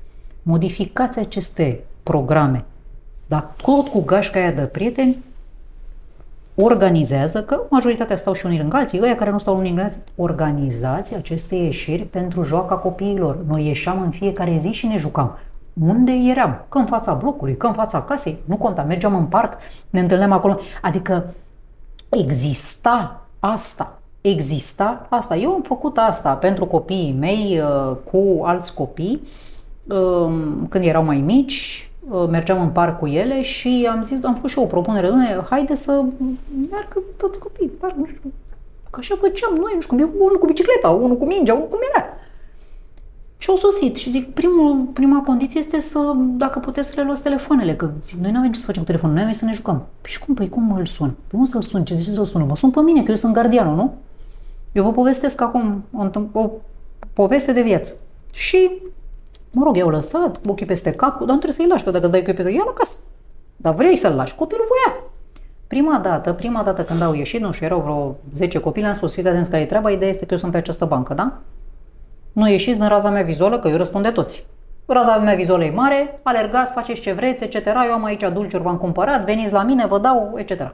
S1: modificați aceste programe, dar tot cu gașca aia de prieteni, organizează, că majoritatea stau și unii lângă alții, ăia care nu stau unii lângă alții, organizați aceste ieșiri pentru joaca copiilor. Noi ieșeam în fiecare zi și ne jucam. Unde eram? Că în fața blocului, că în fața casei, nu conta, mergeam în parc, ne întâlneam acolo. Adică exista asta, exista asta. Eu am făcut asta pentru copiii mei, cu alți copii, când erau mai mici, mergeam în parc cu ele și am zis, am făcut și eu o propunere, doamne, haide să meargă toți copiii, parc, nu știu, că așa făceam noi, nu știu cum, unul cu bicicleta, unul cu mingea, unul cum era. Și au sosit și zic, primul, prima condiție este să, dacă puteți să le luați telefoanele, că zic, noi nu avem ce să facem cu telefonul, noi avem să ne jucăm. Păi și cum, păi cum îl sun? Păi cum să-l sun? Ce zice să-l sun? Mă sun pe mine, că eu sunt gardianul, nu? Eu vă povestesc acum o, o poveste de viață. Și, mă rog, i-au lăsat, ochii peste cap, dar nu trebuie să-i lași, că dacă îți dai ochii peste cap, ia la casă. Dar vrei să-l lași, copilul voia. Prima dată, prima dată când au ieșit, nu știu, erau vreo zece copii, le-am spus, fiți atenți care e treaba, ideea este că eu sunt pe această bancă, da? Nu ieșiți din raza mea vizuală, că eu răspund de toți. Raza mea vizuală e mare, alergați, faceți ce vreți, et cetera. Eu am aici dulciuri, v-am cumpărat, veniți la mine, vă dau, et cetera.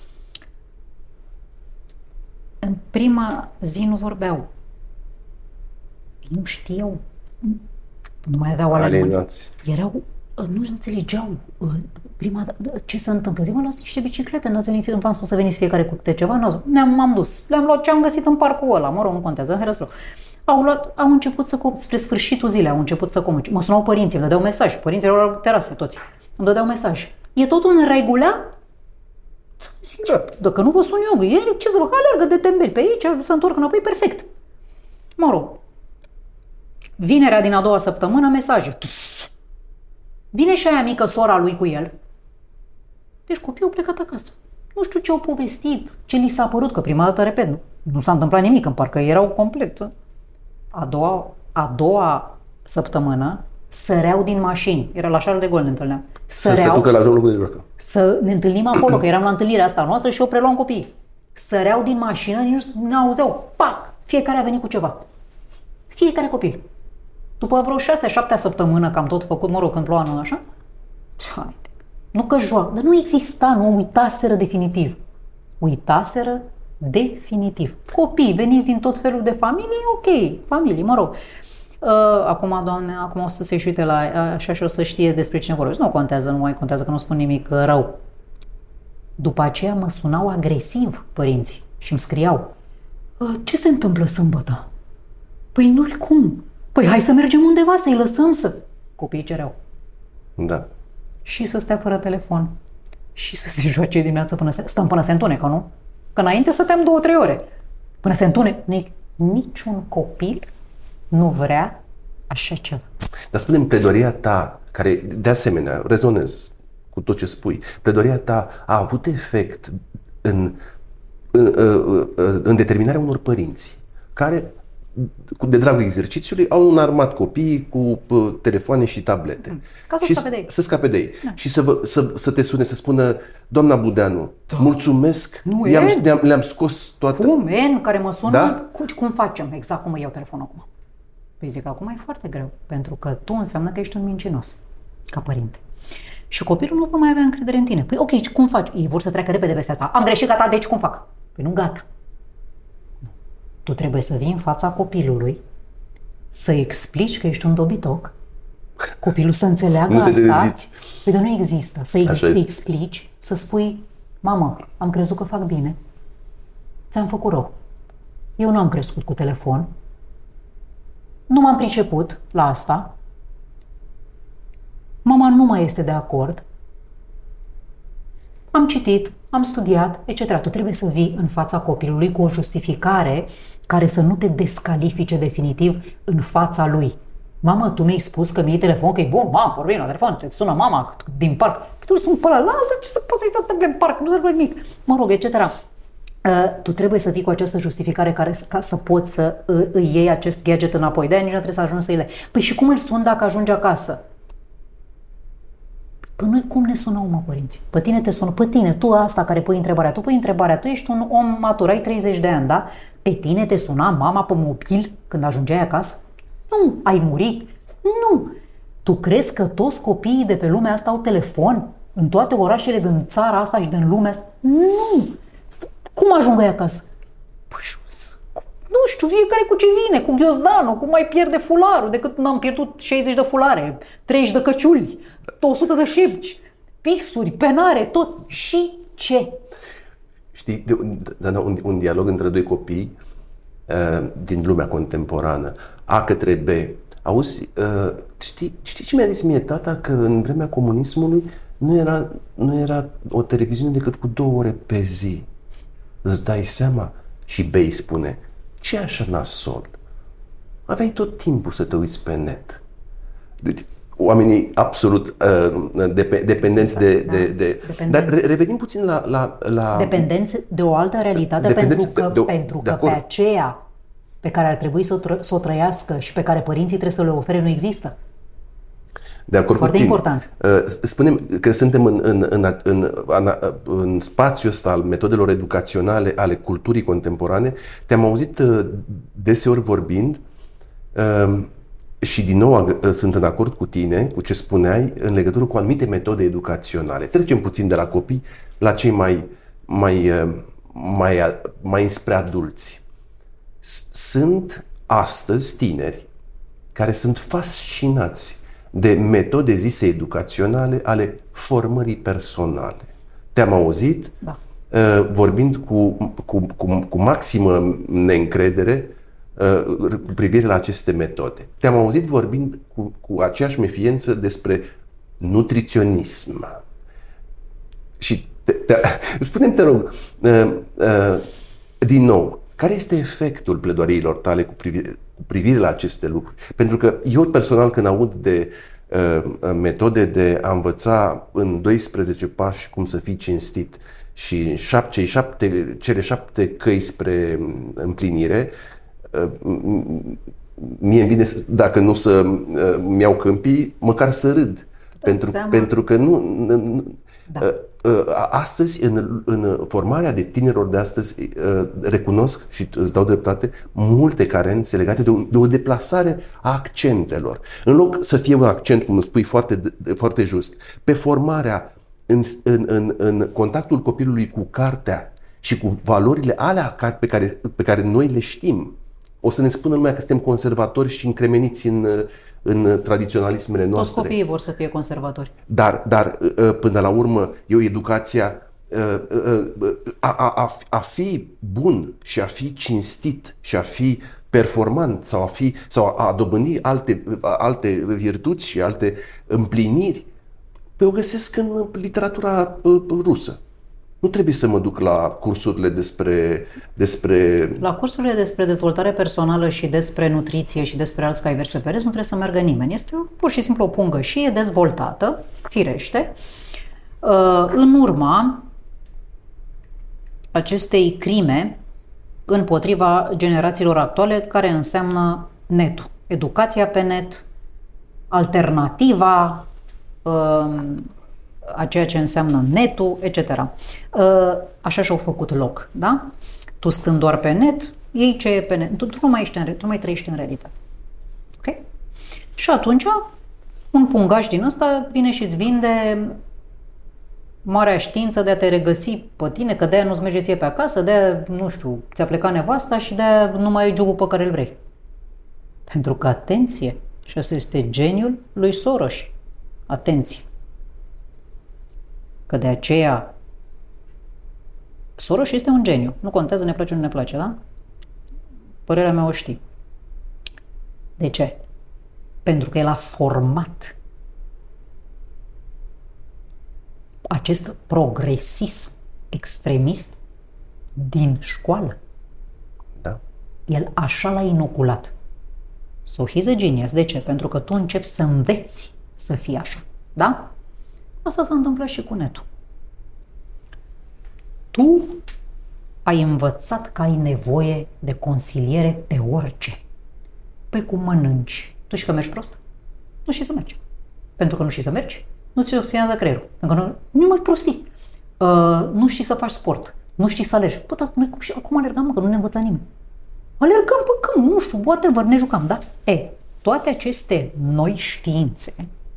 S1: În prima zi nu vorbeau. Nu știau. Nu mai aveau alea. Erau, nu înțelegeau. Prima dată, ce se întâmplă? Zic, mă, luați niște biciclete, n-ați venit, v-am spus să veniți fiecare cu câte ceva, n-ați, ne-am, m-am dus. Le-am luat ce am găsit în parcul ăla, mă rog, nu contează, în Herăstrău. Au, luat, au început să, spre sfârșitul zilei, au început să comunice. Mă sunau părinții, îmi dădeau mesaj, părinții erau la terase toți, îmi dădeau mesaj. E totul în regulă? Zic, da. Dacă nu vă sun eu, e, ce să vă, alergă de tembeli pe aici, să întorc înapoi, perfect. Mă rog, vinerea din a doua săptămână, mesaje. Vine și aia mică, sora lui cu el. Deci copiii au plecat acasă. Nu știu ce au povestit, ce li s-a părut, că prima dată, repet, nu, nu s-a întâmplat nimic, în parcă erau complet. A doua, a doua săptămână săreau din mașini. Era la Charles de Gaulle, ne întâlneam. Săreau,
S2: să se ducă la jocul de joacă.
S1: Să ne întâlnim acolo, că eram la întâlnirea asta noastră și eu preluam copiii. Săreau din mașină, nici nu auzeau. Pac! Fiecare a venit cu ceva. Fiecare copil. După vreo șase, șaptea săptămână, că am tot făcut, mă rog, când ploua, nu așa? Hai, nu că joacă, dar nu exista, nu uitaseră definitiv. Uitaseră definitiv. Copii, veniți din tot felul de familii, ok, familii, mă rog. Uh, acum, Doamne, acum o să se uite la așa și o să știe despre cine vorbesc. Nu contează, nu mai contează, că nu spun nimic rău. După aceea mă sunau agresiv părinții și îmi scriau, ce se întâmplă sâmbătă? Păi nu-i cum? Păi hai să mergem undeva, să-i lăsăm să... Copiii cereau.
S2: Da.
S1: Și să stea fără telefon. Și să se joace dimineața până se... Stăm până se întunecă, nu? Că înainte stăteam două, trei ore. Până se întune. Niciun copil nu vrea așa ceva.
S2: Dar spune-mi, pledoria ta, care de asemenea rezonez cu tot ce spui, pledoria ta a avut efect în, în, în, în determinarea unor părinți care, de dragul exercițiului, au înarmat copiii cu telefoane și tablete.
S1: Ca să
S2: și
S1: scape de ei.
S2: Să scape de ei.
S1: Da.
S2: Și să, vă, să, să te sune, să spună, doamna Budeanu, da. mulțumesc, le-am, le-am, le-am scos toată...
S1: Cum, men, care mă sună,
S2: da?
S1: cum, cum facem? Exact cum îi iau telefonul acum. Păi zic, acum e foarte greu, pentru că tu înseamnă că ești un mincinos, ca părinte. Și copilul nu va mai avea încredere în tine. Păi ok, cum faci? Ei vor să treacă repede peste asta. Am greșit, gata, deci cum fac? Păi nu, gata. Tu trebuie să vii în fața copilului, să explici că ești un dobitoc, copilul să înțeleagă
S2: nu te
S1: asta.
S2: dezici.
S1: Păi dar nu există. Să ex- să explici, să spui, mamă, am crezut că fac bine, ți-am făcut rău. Eu nu am crescut cu telefon, nu m-am priceput la asta, mama nu mai este de acord, am citit, am studiat, et cetera. Tu trebuie să vii în fața copilului cu o justificare care să nu te descalifice definitiv în fața lui. Mamă, tu mi-ai spus că mi-ai telefon, că e bun, mamă, vorbim la telefon, te sună mama din parc. Tu îl sun pe ăla, lasă ce să poți să-i stai întâmple în parc, nu trebuie nimic. Mă rog, et cetera. Uh, tu trebuie să fii cu această justificare care, ca să poți să uh, îi iei acest gadget înapoi. De-aia nici nu trebuie să ajungi să îi le... Păi și cum îl sun dacă ajunge acasă? Păi noi cum ne sunau, mă, părinții? Pe tine te sună, pe tine, tu asta care pui întrebarea, tu pui întrebarea, tu ești un om matur, ai treizeci de ani, da? Pe tine te suna mama pe mobil când ajungeai acasă? Nu, ai murit? Nu. Tu crezi că toți copiii de pe lumea asta au telefon? În toate orașele din țara asta și din lumea asta? Nu! Cum ajung ei acasă? Păi jos, nu știu, fiecare cu ce vine, cu ghiozdanul, cum mai pierde fularul, decât n-am pierdut șaizeci de fulare, treizeci de căciuli, o sută de șepci, pixuri, penare, tot. Și ce?
S2: Știi, un, un dialog între doi copii uh, din lumea contemporană, A către B. Auzi, uh, știi, știi ce mi-a zis mie tata? Că în vremea comunismului nu era, nu era o televiziune decât cu două ore pe zi. Îți dai seama? Și B îi spune, ce așa nasol? Aveai tot timpul să te uiți pe net. Deci, oamenii absolut uh, dep- dependenți de... de, de, de dependenți. Dar re- revenim puțin la... la, la
S1: dependenți de o altă realitate, pentru că, de, de, pentru că pe aceea pe care ar trebui să o, tră- să o trăiască și pe care părinții trebuie să le ofere nu există.
S2: De acord.
S1: Foarte
S2: cu tine.
S1: important.
S2: Spunem că suntem în, în, în, în, în, în spațiul ăsta al metodelor educaționale, ale culturii contemporane. Te-am auzit deseori vorbind și din nou sunt în acord cu tine, cu ce spuneai, în legătură cu anumite metode educaționale. Trecem puțin de la copii la cei mai, mai, mai, mai spre adulți. Sunt astăzi tineri care sunt fascinați de metode zise educaționale ale formării personale. Te-am auzit
S1: da.
S2: uh, vorbind cu, cu, cu, cu maximă neîncredere uh, cu privire la aceste metode. Te-am auzit vorbind cu, cu aceeași mefiență despre nutriționism. Și te, te, spune-mi, te rog, uh, uh, din nou, care este efectul pledoariilor tale cu privire, cu privire la aceste lucruri? Pentru că eu personal, când aud de uh, metode de a învăța în doisprezece pași cum să fii cinstit și șapte, cei șapte, cele șapte căi spre împlinire, uh, mie îmi vine, dacă nu să uh, iau câmpii, măcar să râd. Pentru, pentru că nu... nu da. uh, Astăzi, în, în formarea de tinerilor de astăzi, recunosc și îți dau dreptate multe carențe legate de o, de o deplasare a accentelor. În loc să fie un accent, cum îmi spui foarte, foarte just, pe formarea în, în, în, în contactul copilului cu cartea și cu valorile alea pe care, pe care noi le știm. O să ne spună lumea că suntem conservatori și încremeniți în, în tradiționalismele noastre.
S1: Toți copiii vor să fie conservatori.
S2: Dar, dar până la urmă, eu educația a, a, a fi bun și a fi cinstit și a fi performant sau a, fi, sau a dobândi alte, alte virtuți și alte împliniri, pe o găsesc în literatura rusă. Nu trebuie să mă duc la cursurile despre, despre...
S1: La cursurile despre dezvoltare personală și despre nutriție și despre alți cai verzi pe pereți nu trebuie să meargă nimeni. Este pur și simplu o pungășie dezvoltată, firește, în urma acestei crime împotriva generațiilor actuale, care înseamnă netul. Educația pe net, alternativa a ceea ce înseamnă netul, et cetera. Așa și-au făcut loc, da? Tu stând doar pe net, ei ce e pe net. Tu, tu, nu, mai ești în, tu nu mai trăiești în realitate. Ok? Și atunci, un pungaș din ăsta vine și îți vinde marea știință de a te regăsi pe tine, că de-aia nu-ți merge ție pe acasă, de-aia, nu știu, ți-a plecat nevasta și de-aia nu mai ai jobul pe care îl vrei. Pentru că, atenție, și asta este geniul lui Soros. Atenție! Că de aceea Soros este un geniu. Nu contează, ne place, nu ne place, da? Părerea mea o știi. De ce? Pentru că el a format acest progresism extremist din școală.
S2: Da.
S1: El așa l-a inoculat. So he's a genius. De ce? Pentru că tu începi să înveți să fii așa. Da? Asta s-a întâmplat și cu netul. Tu ai învățat că ai nevoie de consiliere pe orice. Pe cum mănânci. Tu știi că mergi prost? Nu știi să mergi. Pentru că nu știi să mergi, nu ți-o oxigenează creierul. Pentru că nu, nu mai prostii. Uh, nu știi să faci sport. Nu știi să alegi. Păi, dar noi cum, acum alergam, mă, că nu ne învăța nimeni. Alergam pe câmp, nu știu, whatever, ne jucam, da? E, toate aceste noi științe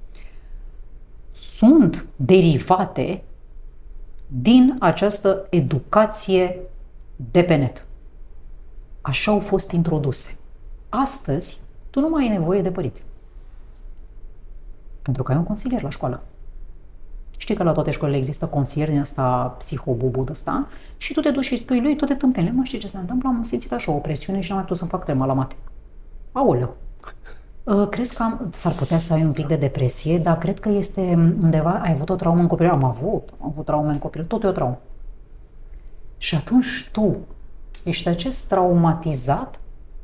S1: sunt derivate din această educație de pe net. Așa au fost introduse. Astăzi, tu nu mai ai nevoie de părinți. Pentru că ai un consilier la școală. Știi că la toate școlile există consilier din ăsta, psihobubul ăsta, și tu te duci și spui lui toate tâmpenile. Mă, știi ce se întâmplă? Am simțit așa o presiune și n-am mai putut să-mi fac tema la mate. Aoleu! Crezi că am, s-ar putea să ai un pic de depresie, dar cred că este undeva, ai avut o traumă în copilărie? Am avut, am avut traume în copilărie, tot e o traumă. Și atunci tu ești acest traumatizat,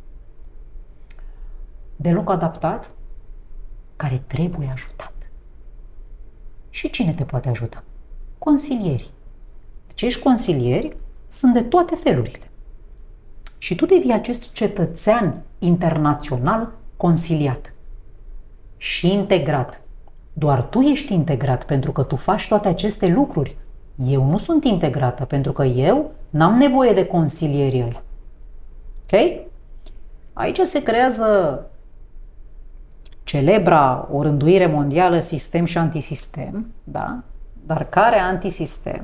S1: deloc adaptat, care trebuie ajutat. Și cine te poate ajuta? Consilieri. Acești consilieri sunt de toate felurile. Și tu devii acest cetățean internațional consiliat și integrat. Doar tu ești integrat pentru că tu faci toate aceste lucruri. Eu nu sunt integrată pentru că eu n-am nevoie de consilierii ăia. Ok? Aici se creează celebra o rânduire mondială sistem și antisistem, da? Dar care antisistem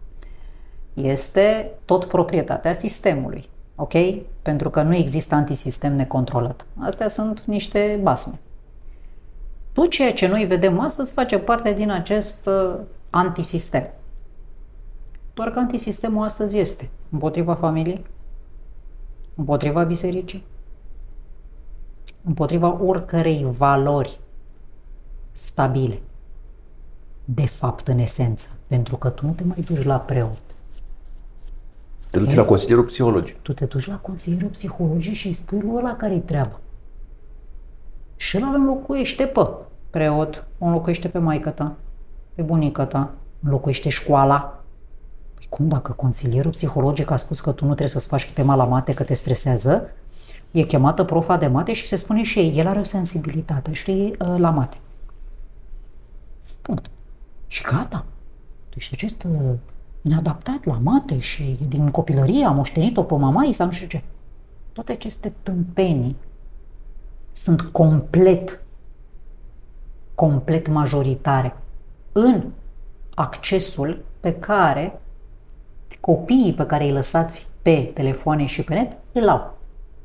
S1: este tot proprietatea sistemului. Ok? Pentru că nu există antisistem necontrolat. Astea sunt niște basme. Tot ceea ce noi vedem astăzi face parte din acest uh, antisistem. Doar că antisistemul astăzi este împotriva familiei, împotriva bisericii, împotriva oricărei valori stabile. De fapt, în esență, pentru că tu nu te mai duci la preot.
S2: Te duci la consilierul psihologic.
S1: Tu te duci la consilierul psihologic și îi spui lui ăla care-i treaba. Și ăla îl înlocuiește pe preot, o înlocuiește pe maică ta, pe bunica ta, înlocuiește școala. Păi cum, dacă consilierul psihologic a spus că tu nu trebuie să-ți faci tema la mate, că te stresează, e chemată profa de mate și se spune și ei, el are o sensibilitate, știi, la mate. Punct. Și gata. Tu ești acest neadaptat la mate și din copilărie a moștenit-o pe mamaii sau nu știu ce. Toate aceste tâmpenii sunt complet, complet majoritare în accesul pe care copiii pe care îi lăsați pe telefoane și pe net îl au.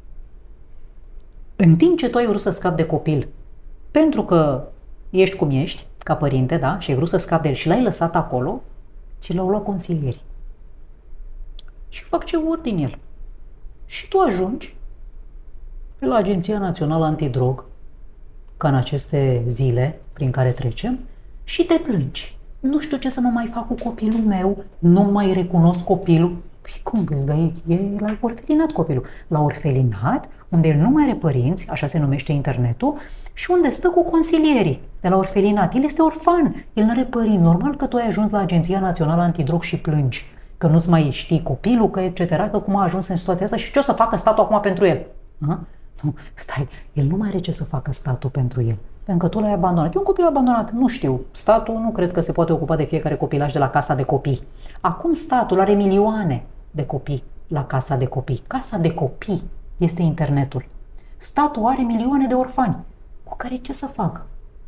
S1: În timp ce tu ai vrut să scapi de copil, pentru că ești cum ești, ca părinte, da, și ai vrut să scapi de el și l-ai lăsat acolo, ți l-au luat consilierii. Și fac ce vor din el. Și tu ajungi pe la Agenția Națională Antidrog, ca în aceste zile prin care trecem, și te plângi. Nu știu ce să mă mai fac cu copilul meu, nu mai recunosc copilul. Păi cum? E, e la orfelinat copilul. La orfelinat, unde el nu mai are părinți, așa se numește internetul, și unde stă cu consilierii de la orfelinat. El este orfan, el nu are părinți. Normal că tu ai ajuns la Agenția Națională Antidrog și plângi că nu-ți mai știi copilul, că et cetera, că cum a ajuns în situația asta și ce o să facă statul acum pentru el. Ha? Nu, stai, el nu mai are ce să facă statul pentru el. Pentru că tu l-ai abandonat. E un copil abandonat, nu știu. Statul nu cred că se poate ocupa de fiecare copilaj de la casa de copii. Acum statul are milioane de copii la casa de copii. Casa de copii este internetul. Statul are milioane de orfani. Cu care ce să facă?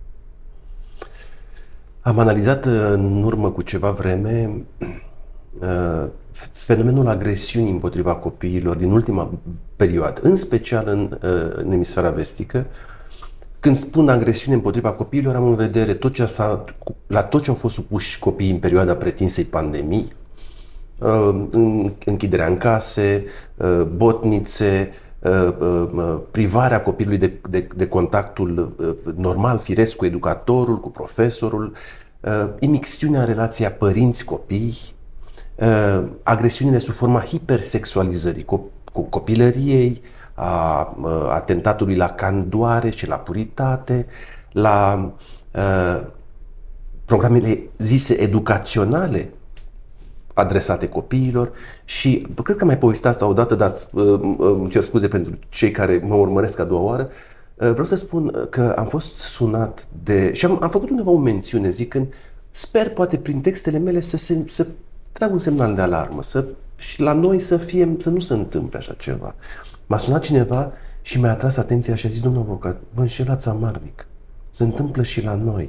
S2: Am analizat în urmă cu ceva vreme fenomenul agresiunii împotriva copiilor din ultima perioadă, în special în, în emisfera vestică. Când spun agresiune împotriva copiilor, am în vedere tot ce s-a, la tot ce au fost supuși copiii în perioada pretinsei pandemii, închiderea în case, botnițe, privarea copilului de, de, de contactul normal, firesc cu educatorul, cu profesorul, imixtiunea în relația părinți-copii, agresiunile sub forma hipersexualizării copilăriei, a atentatului la candoare și la puritate, la uh, programele zise educaționale adresate copiilor și cred că am mai povestit asta odată, dar uh, îmi cer scuze pentru cei care mă urmăresc a doua oară. Uh, vreau să spun că am fost sunat de... și am, am făcut undeva o mențiune zicând, sper poate prin textele mele să, se, să trag un semnal de alarmă, să, și la noi să fie, să nu se întâmple așa ceva. M-a sunat cineva și mi-a atras atenția și a zis, domnul avocat, vă înșelați amarnic. Se întâmplă și la noi.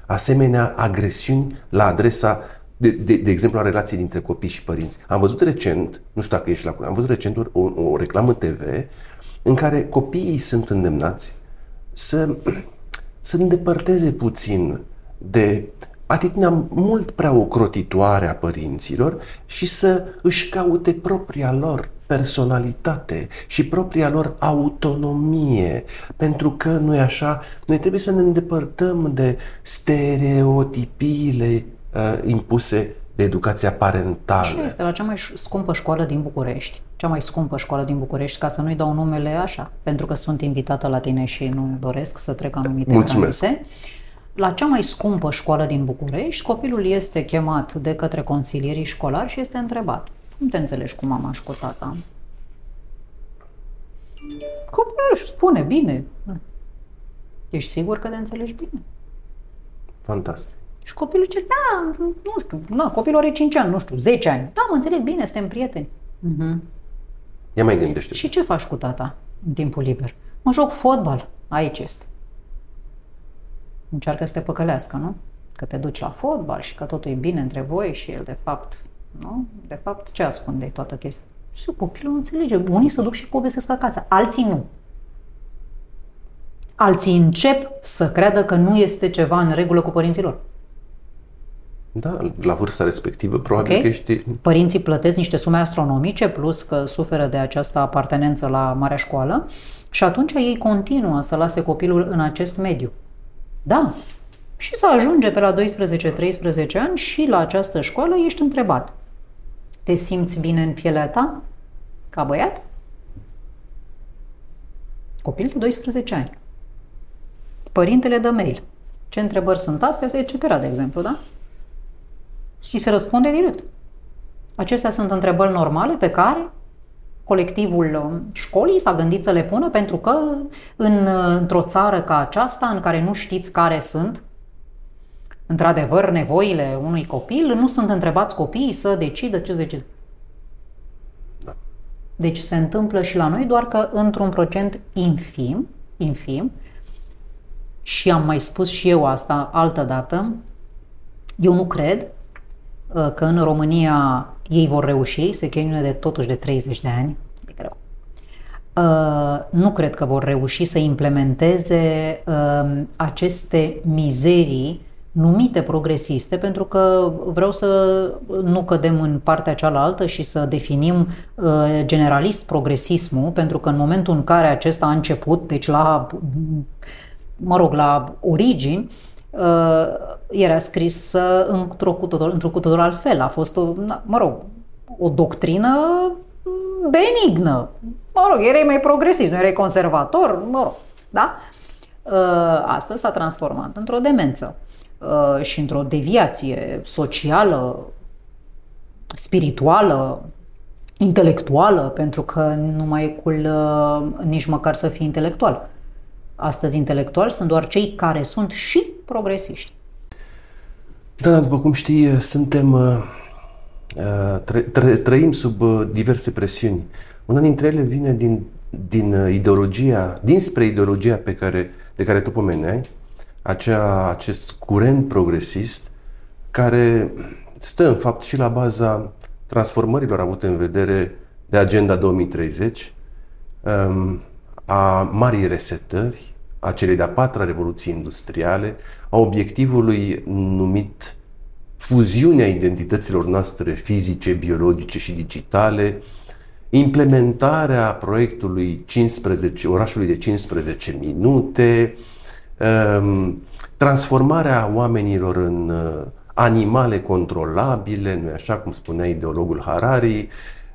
S2: asemenea agresiuni la adresa, de, de, de exemplu, a relației dintre copii și părinți. Am văzut recent, nu știu dacă ești la curent, am văzut recent o, o reclamă T V în care copiii sunt îndemnați să, să îndepărteze puțin de atitudinea mult prea ocrotitoare a părinților și să își caute propria lor personalitate și propria lor autonomie. Pentru că, nu-i așa, noi trebuie să ne îndepărtăm de stereotipiile uh, impuse de educația parentală.
S1: Și este la cea mai scumpă școală din București. Cea mai scumpă școală din București, ca să nu-i dau numele așa, pentru că sunt invitată la tine și nu doresc să trec anumite granițe. La cea mai scumpă școală din București, copilul este chemat de către consilierii școlari și este întrebat: cum te înțelegi cu mama și cu tata? Copilul își spune: bine. Ești sigur că te înțelegi bine?
S2: Fantastic.
S1: Și copilul zice: da, nu știu, na, copilul are cinci ani, nu știu, zece ani. Da, mă înțeleg bine, suntem prieteni. Uh-huh.
S2: Ia mai gândește.
S1: Și ce faci cu tata în timpul liber? Mă joc fotbal. Aici este. Încearcă să te păcălească, nu? Că te duci la fotbal și că totul e bine între voi și el, de fapt, nu? De fapt, ce ascunde toată chestia? Și copilul nu înțelege. Unii se duc și povestesc acasă, alții nu. Alții încep să creadă că nu este ceva în regulă cu părinții lor.
S2: Da, la vârsta respectivă, probabil
S1: Okay.
S2: că ești...
S1: Părinții plătesc niște sume astronomice, plus că suferă de această apartenență la marea școală și atunci ei continuă să lase copilul în acest mediu. Da. Și să ajunge pe la doisprezece treisprezece ani și la această școală ești întrebat: te simți bine în pielea ta ca băiat? Copil de doisprezece ani. Părintele dă mail. Ce întrebări sunt astea? et cetera, de exemplu, da? Și se răspunde direct. Acestea sunt întrebări normale pe care colectivul școlii s-a gândit să le pună, pentru că în, într-o țară ca aceasta, în care nu știți care sunt, într-adevăr, nevoile unui copil, nu sunt întrebați copiii să decidă ce decide.
S2: Da.
S1: Deci se întâmplă și la noi, doar că într-un procent infim, infim, și am mai spus și eu asta altă dată, eu nu cred că în România ei vor reuși, se chinuie de totuși de treizeci de ani, e greu. Uh, nu cred că vor reuși să implementeze uh, aceste mizerii numite progresiste, pentru că vreau să nu cădem în partea cealaltă și să definim uh, generalist progresismul, pentru că în momentul în care acesta a început, deci la, mă rog, la origini, Uh, era scris uh, într-o cu totul, într-o cu totul altfel. A fost, o, mă rog, o doctrină benignă. Mă rog, erai mai progresist, nu erai conservator, mă rog, da? Uh, astăzi s-a transformat într-o demență uh, și într-o deviație socială, spirituală, intelectuală, pentru că nu mai e cool uh, nici măcar să fii intelectual. Astăzi intelectuali sunt doar cei care sunt și progresiști.
S2: Da, după cum știi, suntem, tră, tră, trăim sub diverse presiuni. Una dintre ele vine din, din ideologia, dinspre ideologia pe care, de care tu pomeneai, acea, acest curent progresist care stă în fapt și la baza transformărilor avute în vedere de Agenda două mii treizeci, a marii resetări, a celei de-a patra revoluții industriale, a obiectivului numit fuziunea identităților noastre fizice, biologice și digitale, implementarea proiectului cincisprezece, orașului de cincisprezece minute, transformarea oamenilor în animale controlabile, nu-i așa cum spunea ideologul Harari,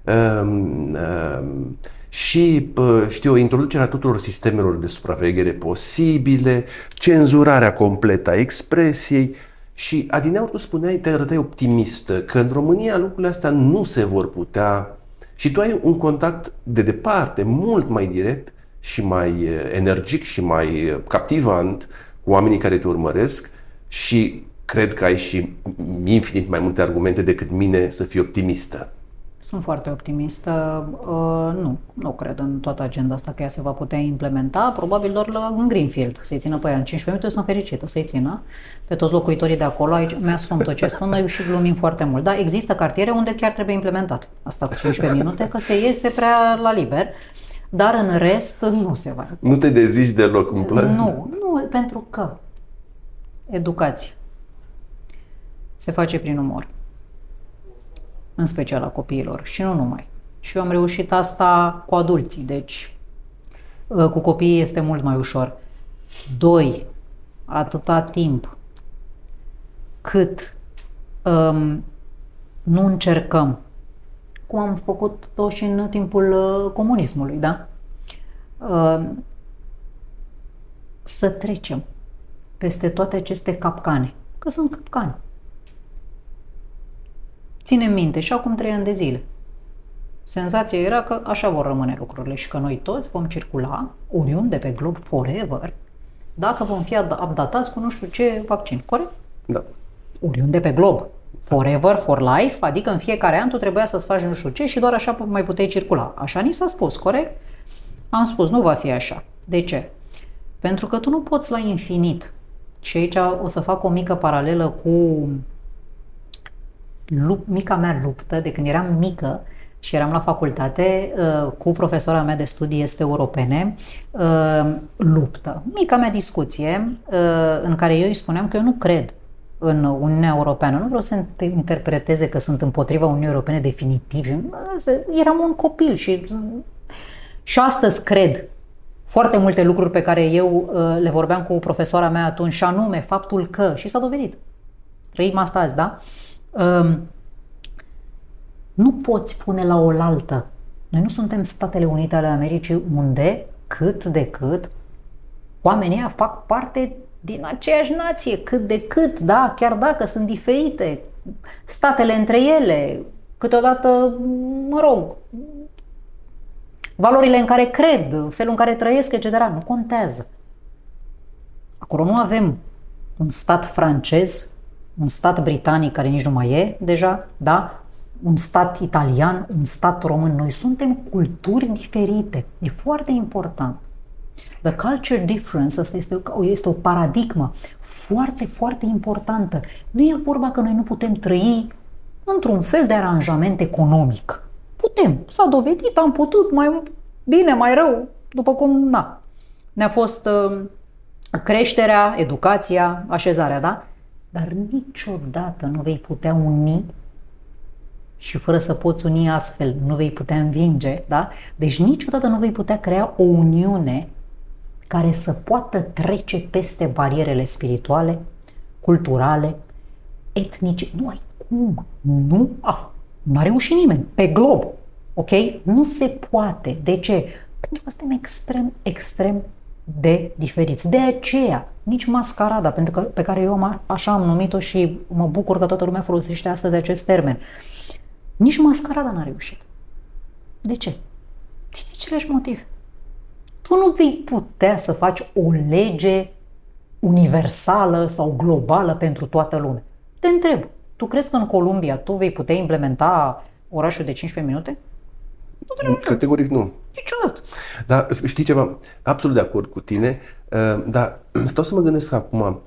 S2: și, știu, introducerea tuturor sistemelor de supraveghere posibile, cenzurarea completă a expresiei. Și adineauri tu spuneai, te arătai optimistă, că în România lucrurile astea nu se vor putea. Și tu ai un contact de departe, mult mai direct și mai energic și mai captivant cu oamenii care te urmăresc și cred că ai și infinit mai multe argumente decât mine să fii optimistă.
S1: Sunt foarte optimistă. Uh, nu, nu cred în toată agenda asta că ea se va putea implementa. Probabil doar la, în Greenfield, să-i țină pe ea. În cincisprezece minute sunt fericită să-i țină pe toți locuitorii de acolo. Aici mi-asum tot ce spun, noi și glumim foarte mult. Da, există cartiere unde chiar trebuie implementat asta cu cincisprezece minute, că se iese prea la liber. Dar în rest nu se va.
S2: Nu te dezici deloc, îmi place.
S1: Nu, nu, pentru că educație se face prin umor. În special a copiilor și nu numai. Și eu am reușit asta cu adulții, deci cu copiii este mult mai ușor. Doi, atâta timp cât um, nu încercăm, cum am făcut-o și în timpul uh, comunismului, da? Uh, să trecem peste toate aceste capcane, că sunt capcane. Ținem minte și acum trei ani de zile. Senzația era că așa vor rămâne lucrurile și că noi toți vom circula oriunde pe glob forever dacă vom fi updatați cu nu știu ce vaccin. Corect?
S2: Da.
S1: Oriunde pe glob. Forever, for life, adică în fiecare an tu trebuia să-ți faci nu știu ce și doar așa mai puteai circula. Așa ni s-a spus, corect? Am spus, nu va fi așa. De ce? Pentru că tu nu poți la infinit. Și aici o să fac o mică paralelă cu lup, mica mea luptă de când eram mică și eram la facultate uh, cu profesora mea de studii este europene, uh, luptă. Mica mea discuție uh, în care eu îi spuneam că eu nu cred în Uniunea Europeană. Nu vreau să interpreteze că sunt împotriva Uniunii Europene definitiv. Eram un copil și, și astăzi cred foarte multe lucruri pe care eu uh, le vorbeam cu profesoara mea atunci, și anume faptul că, și s-a dovedit, trăim asta azi, da? Uh, nu poți pune la oaltă. Noi nu suntem Statele Unite ale Americii unde, cât de cât, oamenii ăia fac parte din aceeași nație, cât de cât, da, chiar dacă sunt diferite, statele între ele, câteodată, mă rog, valorile în care cred, felul în care trăiesc, et cetera, nu contează. Acolo nu avem un stat francez, un stat britanic care nici nu mai e deja, da? Un stat italian, un stat român. Noi suntem culturi diferite. E foarte important. The culture difference, asta este o, este o paradigmă foarte, foarte importantă. Nu e vorba că noi nu putem trăi într-un fel de aranjament economic. Putem. S-a dovedit, am putut mai bine, mai rău, după cum, na, ne-a fost uh, creșterea, educația, așezarea, da? Dar niciodată nu vei putea uni și fără să poți uni astfel, nu vei putea învinge, da? Deci niciodată nu vei putea crea o uniune care să poată trece peste barierele spirituale, culturale, etnice. Nu ai cum. Nu a, n-a reușit nimeni. Pe glob. Ok? Nu se poate. De ce? Pentru că suntem extrem, extrem de diferiți. De aceea, nici mascarada, pentru că, pe care eu am, așa am numit-o și mă bucur că toată lumea folosește astăzi acest termen, nici mascarada n-a reușit. De ce? Din aceleași motive. Tu nu vei putea să faci o lege universală sau globală pentru toată lumea. Te întreb, tu crezi că în Columbia tu vei putea implementa orașul de cincisprezece minute?
S2: Categoric nu.
S1: Niciodată.
S2: Dar știi ceva? Absolut de acord cu tine, dar stau să mă gândesc acum.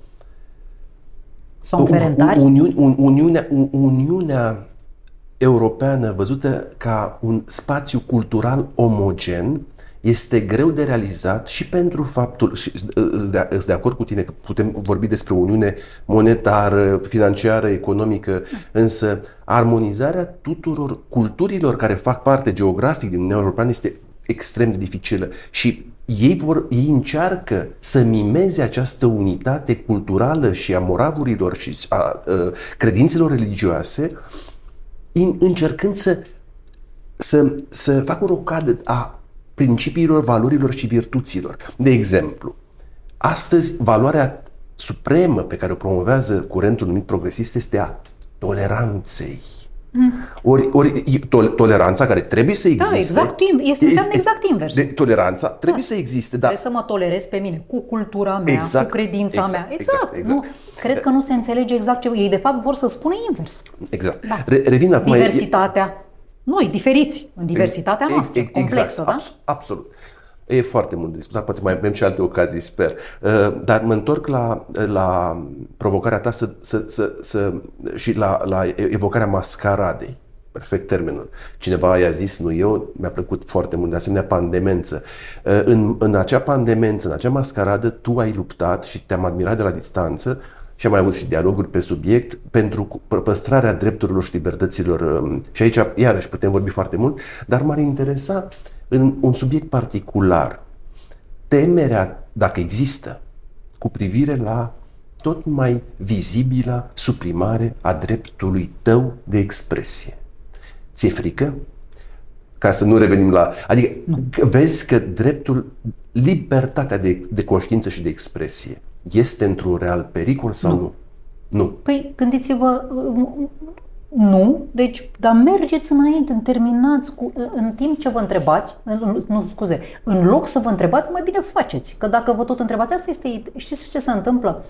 S1: Sau ferentari?
S2: Uni, un, Uniunea, Uniunea Europeană văzută ca un spațiu cultural omogen este greu de realizat și pentru faptul, și îs de, îs de acord cu tine că putem vorbi despre o uniune monetară, financiară, economică, însă armonizarea tuturor culturilor care fac parte geografic din Uniunea Europeană este extrem de dificilă și ei, vor, ei încearcă să mimeze această unitate culturală și a moravurilor și a, a credințelor religioase, încercând să, să, să facă o rocadă a principiilor, valorilor și virtuților. De exemplu, astăzi valoarea supremă pe care o promovează curentul numit progresist este a toleranței. Mm. Ori, ori to- toleranța care trebuie să existe.
S1: Da, exact, este, este exact invers.
S2: De, toleranța trebuie da. să existe. Da.
S1: Trebuie să mă tolerez pe mine, cu cultura mea,
S2: exact,
S1: cu credința
S2: exact,
S1: mea. Exact.
S2: exact, exact.
S1: Nu, cred că nu se înțelege exact ce ei de fapt vor să spună invers.
S2: Exact.
S1: Da.
S2: Re- revin acum.
S1: Diversitatea. noi, diferiți, în diversitatea noastră,
S2: exact,
S1: complexă, da?
S2: Abs- absolut. E foarte mult de discutat, poate mai avem și alte ocazii, sper. Uh, dar mă întorc la, la provocarea ta să, să, să, să, și la, la evocarea mascaradei. Perfect termenul. Cineva i-a zis, nu eu, mi-a plăcut foarte mult, de asemenea pandemență. Uh, în, în acea pandemență, în acea mascaradă, tu ai luptat și te-am admirat de la distanță și am mai avut și dialoguri pe subiect pentru păstrarea drepturilor și libertăților. Și aici, iarăși, putem vorbi foarte mult, dar m-ar interesa în un subiect particular, temerea, dacă există, cu privire la tot mai vizibilă suprimare a dreptului tău de expresie. Ți-e frică? Ca să nu revenim la... Adică nu. Vezi că dreptul, libertatea de, de conștiință și de expresie este într-un real pericol sau nu? Nu. Nu.
S1: Păi gândiți-vă, nu, deci, dar mergeți înainte, terminați cu, în timp ce vă întrebați, nu, scuze, în loc să vă întrebați, mai bine faceți. Că dacă vă tot întrebați, asta este, știți ce se întâmplă?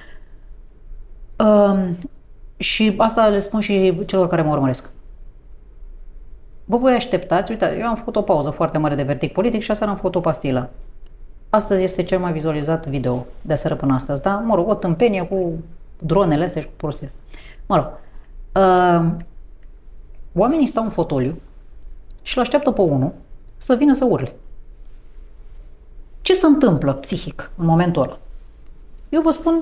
S1: Uh, și asta le spun și celor care mă urmăresc. Vă voi așteptați, uite, eu am făcut o pauză foarte mare de vertic politic și aseară am făcut o pastilă. Astăzi este cel mai vizualizat video de aseară până astăzi, da? Mă rog, o tâmpenie cu dronele astea și cu prostii astea. Mă rog, uh, oamenii stau în fotoliu și îl așteaptă pe unul să vină să urle. Ce se întâmplă psihic în momentul ăla? Eu vă spun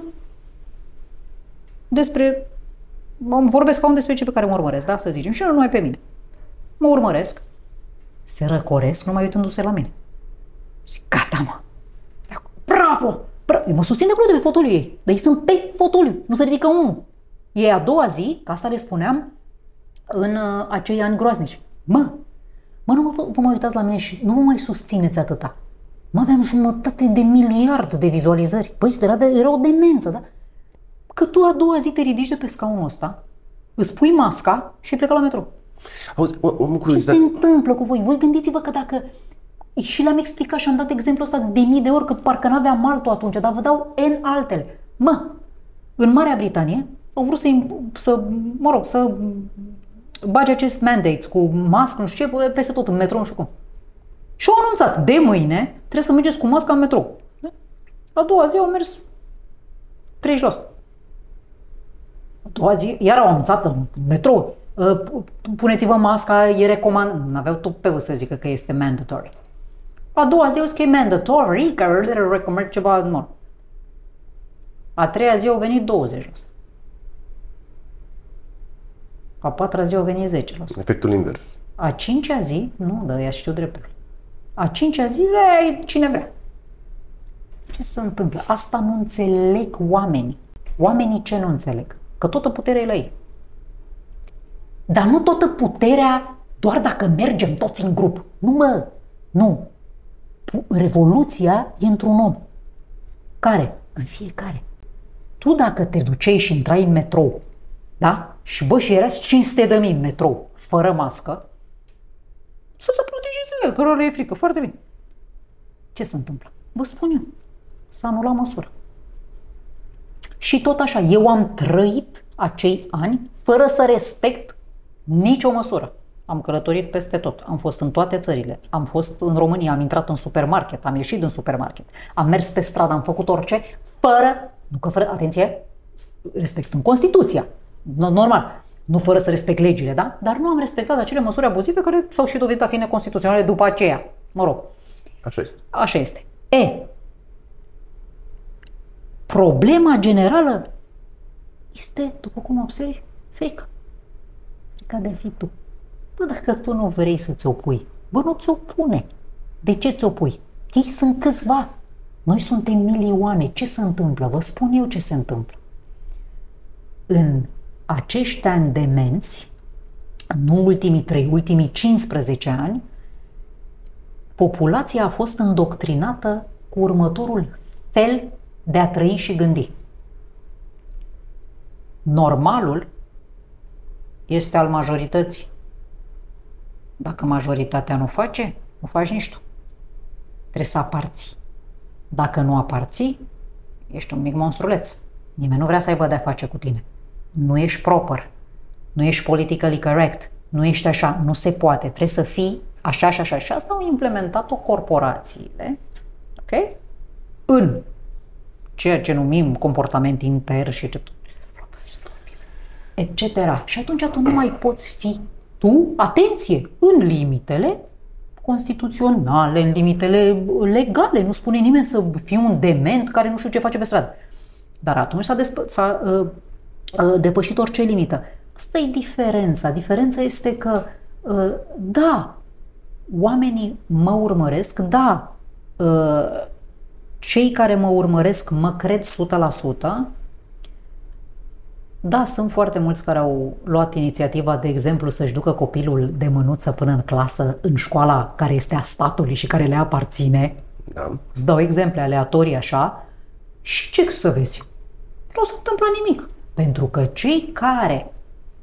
S1: despre, vorbesc ca un despre cei pe care mă urmăresc, da? Să zicem, și nu numai pe mine. Mă urmăresc, se răcoresc numai uitându-se la mine. Și gata, mă. Bravo! Bravo! Eu mă susțin de acolo de pe fotoliu ei, dar ei sunt pe fotoliu, nu se ridică unul. E a doua zi, că asta le spuneam în uh, acei ani groaznici. Mă, mă, nu mă, vă mai uitați la mine și nu mă mai susțineți atâta. Mă, aveam jumătate de miliard de vizualizări. Păi, era, de, era o demență, da? Că tu a doua zi te ridici de pe scaunul ăsta, îți pui masca și plecă la metrou.
S2: Auzi, o, o,
S1: Ce se întâmplă cu voi? Voi gândiți-vă că dacă... Și le-am explicat și am dat exemplul ăsta de mii de ori, că parcă n-aveam altul atunci, dar vă dau N altele. Mă, în Marea Britanie au vrut să, să mă rog, să bage acest mandates cu mască, nu știu ce, peste tot, în metrou, nu știu cum. Și au anunțat, de mâine trebuie să mergeți cu masca în metrou. A doua zi au mers treizeci la sută. A doua zi, iar au anunțat în metrou. Puneți-vă masca, e recomand. N-aveau tupeu să zică că este mandatory. A doua zi au zis că e mandatory, că le recomand ceva normal. A treia zi au venit douăzeci la sută. A patra zi au venit zece la sută.
S2: Efectul invers.
S1: A cincea zi, nu, dar ea știu dreptul. A cincea zi le cine vrea. Ce se întâmplă? Asta nu înțeleg oamenii. Oamenii ce nu înțeleg? Că toată puterea e la ei. Dar nu toată puterea doar dacă mergem toți în grup. Nu, mă, nu. Revoluția e într-un om. Care? În fiecare. Tu dacă te duceai și intrai în metrou, da? Și bă, și erați cinci sute de mii în metrou, fără mască, să se protejeze, cărora le e frică. Foarte bine. Ce se întâmplă? Vă spun eu. S-a anulat măsura. Și tot așa, eu am trăit acei ani fără să respect nicio măsură. Am călătorit peste tot, am fost în toate țările, am fost în România, am intrat în supermarket, am ieșit din supermarket, am mers pe stradă, am făcut orice, fără, nu că fără, atenție, respectând Constituția, normal, nu fără să respect legile, da? Dar nu am respectat acele măsuri abuzive care s-au și dovedit a fi neconstituționale după aceea. Mă rog.
S2: Așa este.
S1: Așa este. E, problema generală este, după cum observi, frică. Frica de a fi tu. Bă, dacă tu nu vrei să ți-o pui, bă, nu ți-o pune. De ce ți-o pui? Ei sunt câțiva. Noi suntem milioane. Ce se întâmplă? Vă spun eu ce se întâmplă. În acești ani demenți, nu ultimii trei, ultimii cincisprezece ani, populația a fost îndoctrinată cu următorul fel de a trăi și gândi. Normalul este al majorității. Dacă majoritatea nu face, nu faci nici tu. Trebuie să aparții. Dacă nu aparții, ești un mic monstruleț. Nimeni nu vrea să aibă de-a face cu tine. Nu ești proper. Nu ești politically correct. nu ești așa, nu se poate, trebuie să fii așa și așa. Și asta au implementat-o corporațiile, ok? În ceea ce numim comportament intern și et cetera. Și atunci tu nu mai poți fi tu, atenție, în limitele constituționale, în limitele legale. Nu spune nimeni să fii un dement care nu știu ce face pe stradă. Dar atunci s-a, desp- s-a uh, uh, depășit orice limită. Asta e diferența. Diferența este că, uh, da, oamenii mă urmăresc, da, uh, cei care mă urmăresc mă cred o sută la sută. Da, sunt foarte mulți care au luat inițiativa, de exemplu, să-și ducă copilul de mânuță până în clasă, în școala care este a statului și care le aparține.
S2: Da.
S1: Îți dau exemple aleatorii așa și ce să vezi? Nu se întâmplă nimic. Pentru că cei care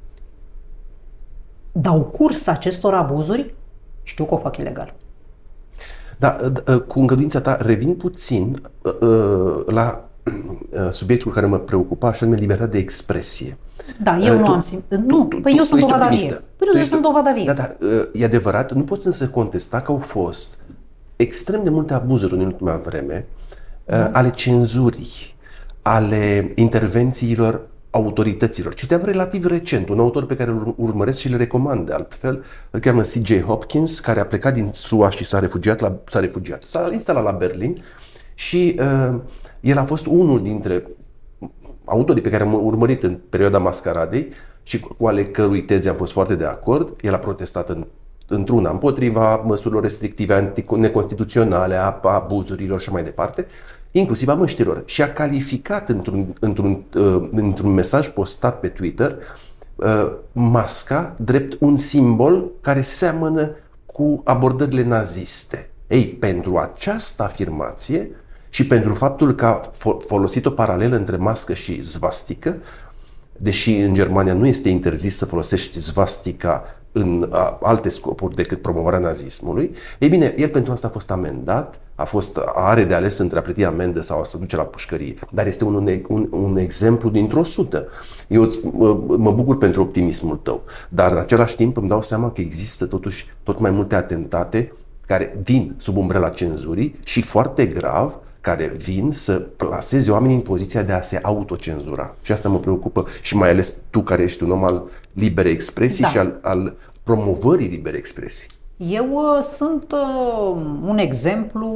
S1: dau curs acestor abuzuri știu că o fac ilegal.
S2: Da, cu îngăduința ta, revin puțin la subiectul care mă preocupa, și anume libertatea de expresie.
S1: Da, eu
S2: tu,
S1: nu am simt. Nu,
S2: tu,
S1: păi
S2: tu,
S1: eu sunt
S2: tu
S1: dovada vie. Păi eu
S2: ești,
S1: sunt dovada vie.
S2: Da, dar e adevărat, nu poți însă contesta că au fost extrem de multe abuzuri în ultima vreme, da, ale cenzurii, ale intervențiilor autorităților. Citeam relativ recent un autor pe care îl urmăresc și le recomand de altfel, îl cheamă C J Hopkins, care a plecat din S U A și s-a refugiat, la, s-a refugiat, s-a instalat la Berlin și uh, el a fost unul dintre autorii pe care am urmărit în perioada mascaradei și cu ale cărui teze am fost foarte de acord. El a protestat în, într-una împotriva măsurilor restrictive, neconstituționale, a abuzurilor și mai departe, inclusiv a măștilor, și a calificat într-un, într-un, uh, într-un mesaj postat pe Twitter uh, masca drept un simbol care seamănă cu abordările naziste. Ei, pentru această afirmație și pentru faptul că a folosit o paralelă între mască și svastică, deși în Germania nu este interzis să folosești svastica în alte scopuri decât promovarea nazismului, ei bine, el pentru asta a fost amendat, a fost, are de ales între a plăti amendă sau a să duce la pușcărie, dar este un, un, un exemplu dintr-o sută. Eu mă, mă bucur pentru optimismul tău, dar în același timp îmi dau seama că există totuși tot mai multe atentate care vin sub umbrela cenzurii și, foarte grav, care vin să plaseze oamenii în poziția de a se autocenzura. Și asta mă preocupă și mai ales tu, care ești un om al liberei expresii, da, și al, al promovării liberei expresii.
S1: Eu uh, sunt uh, un exemplu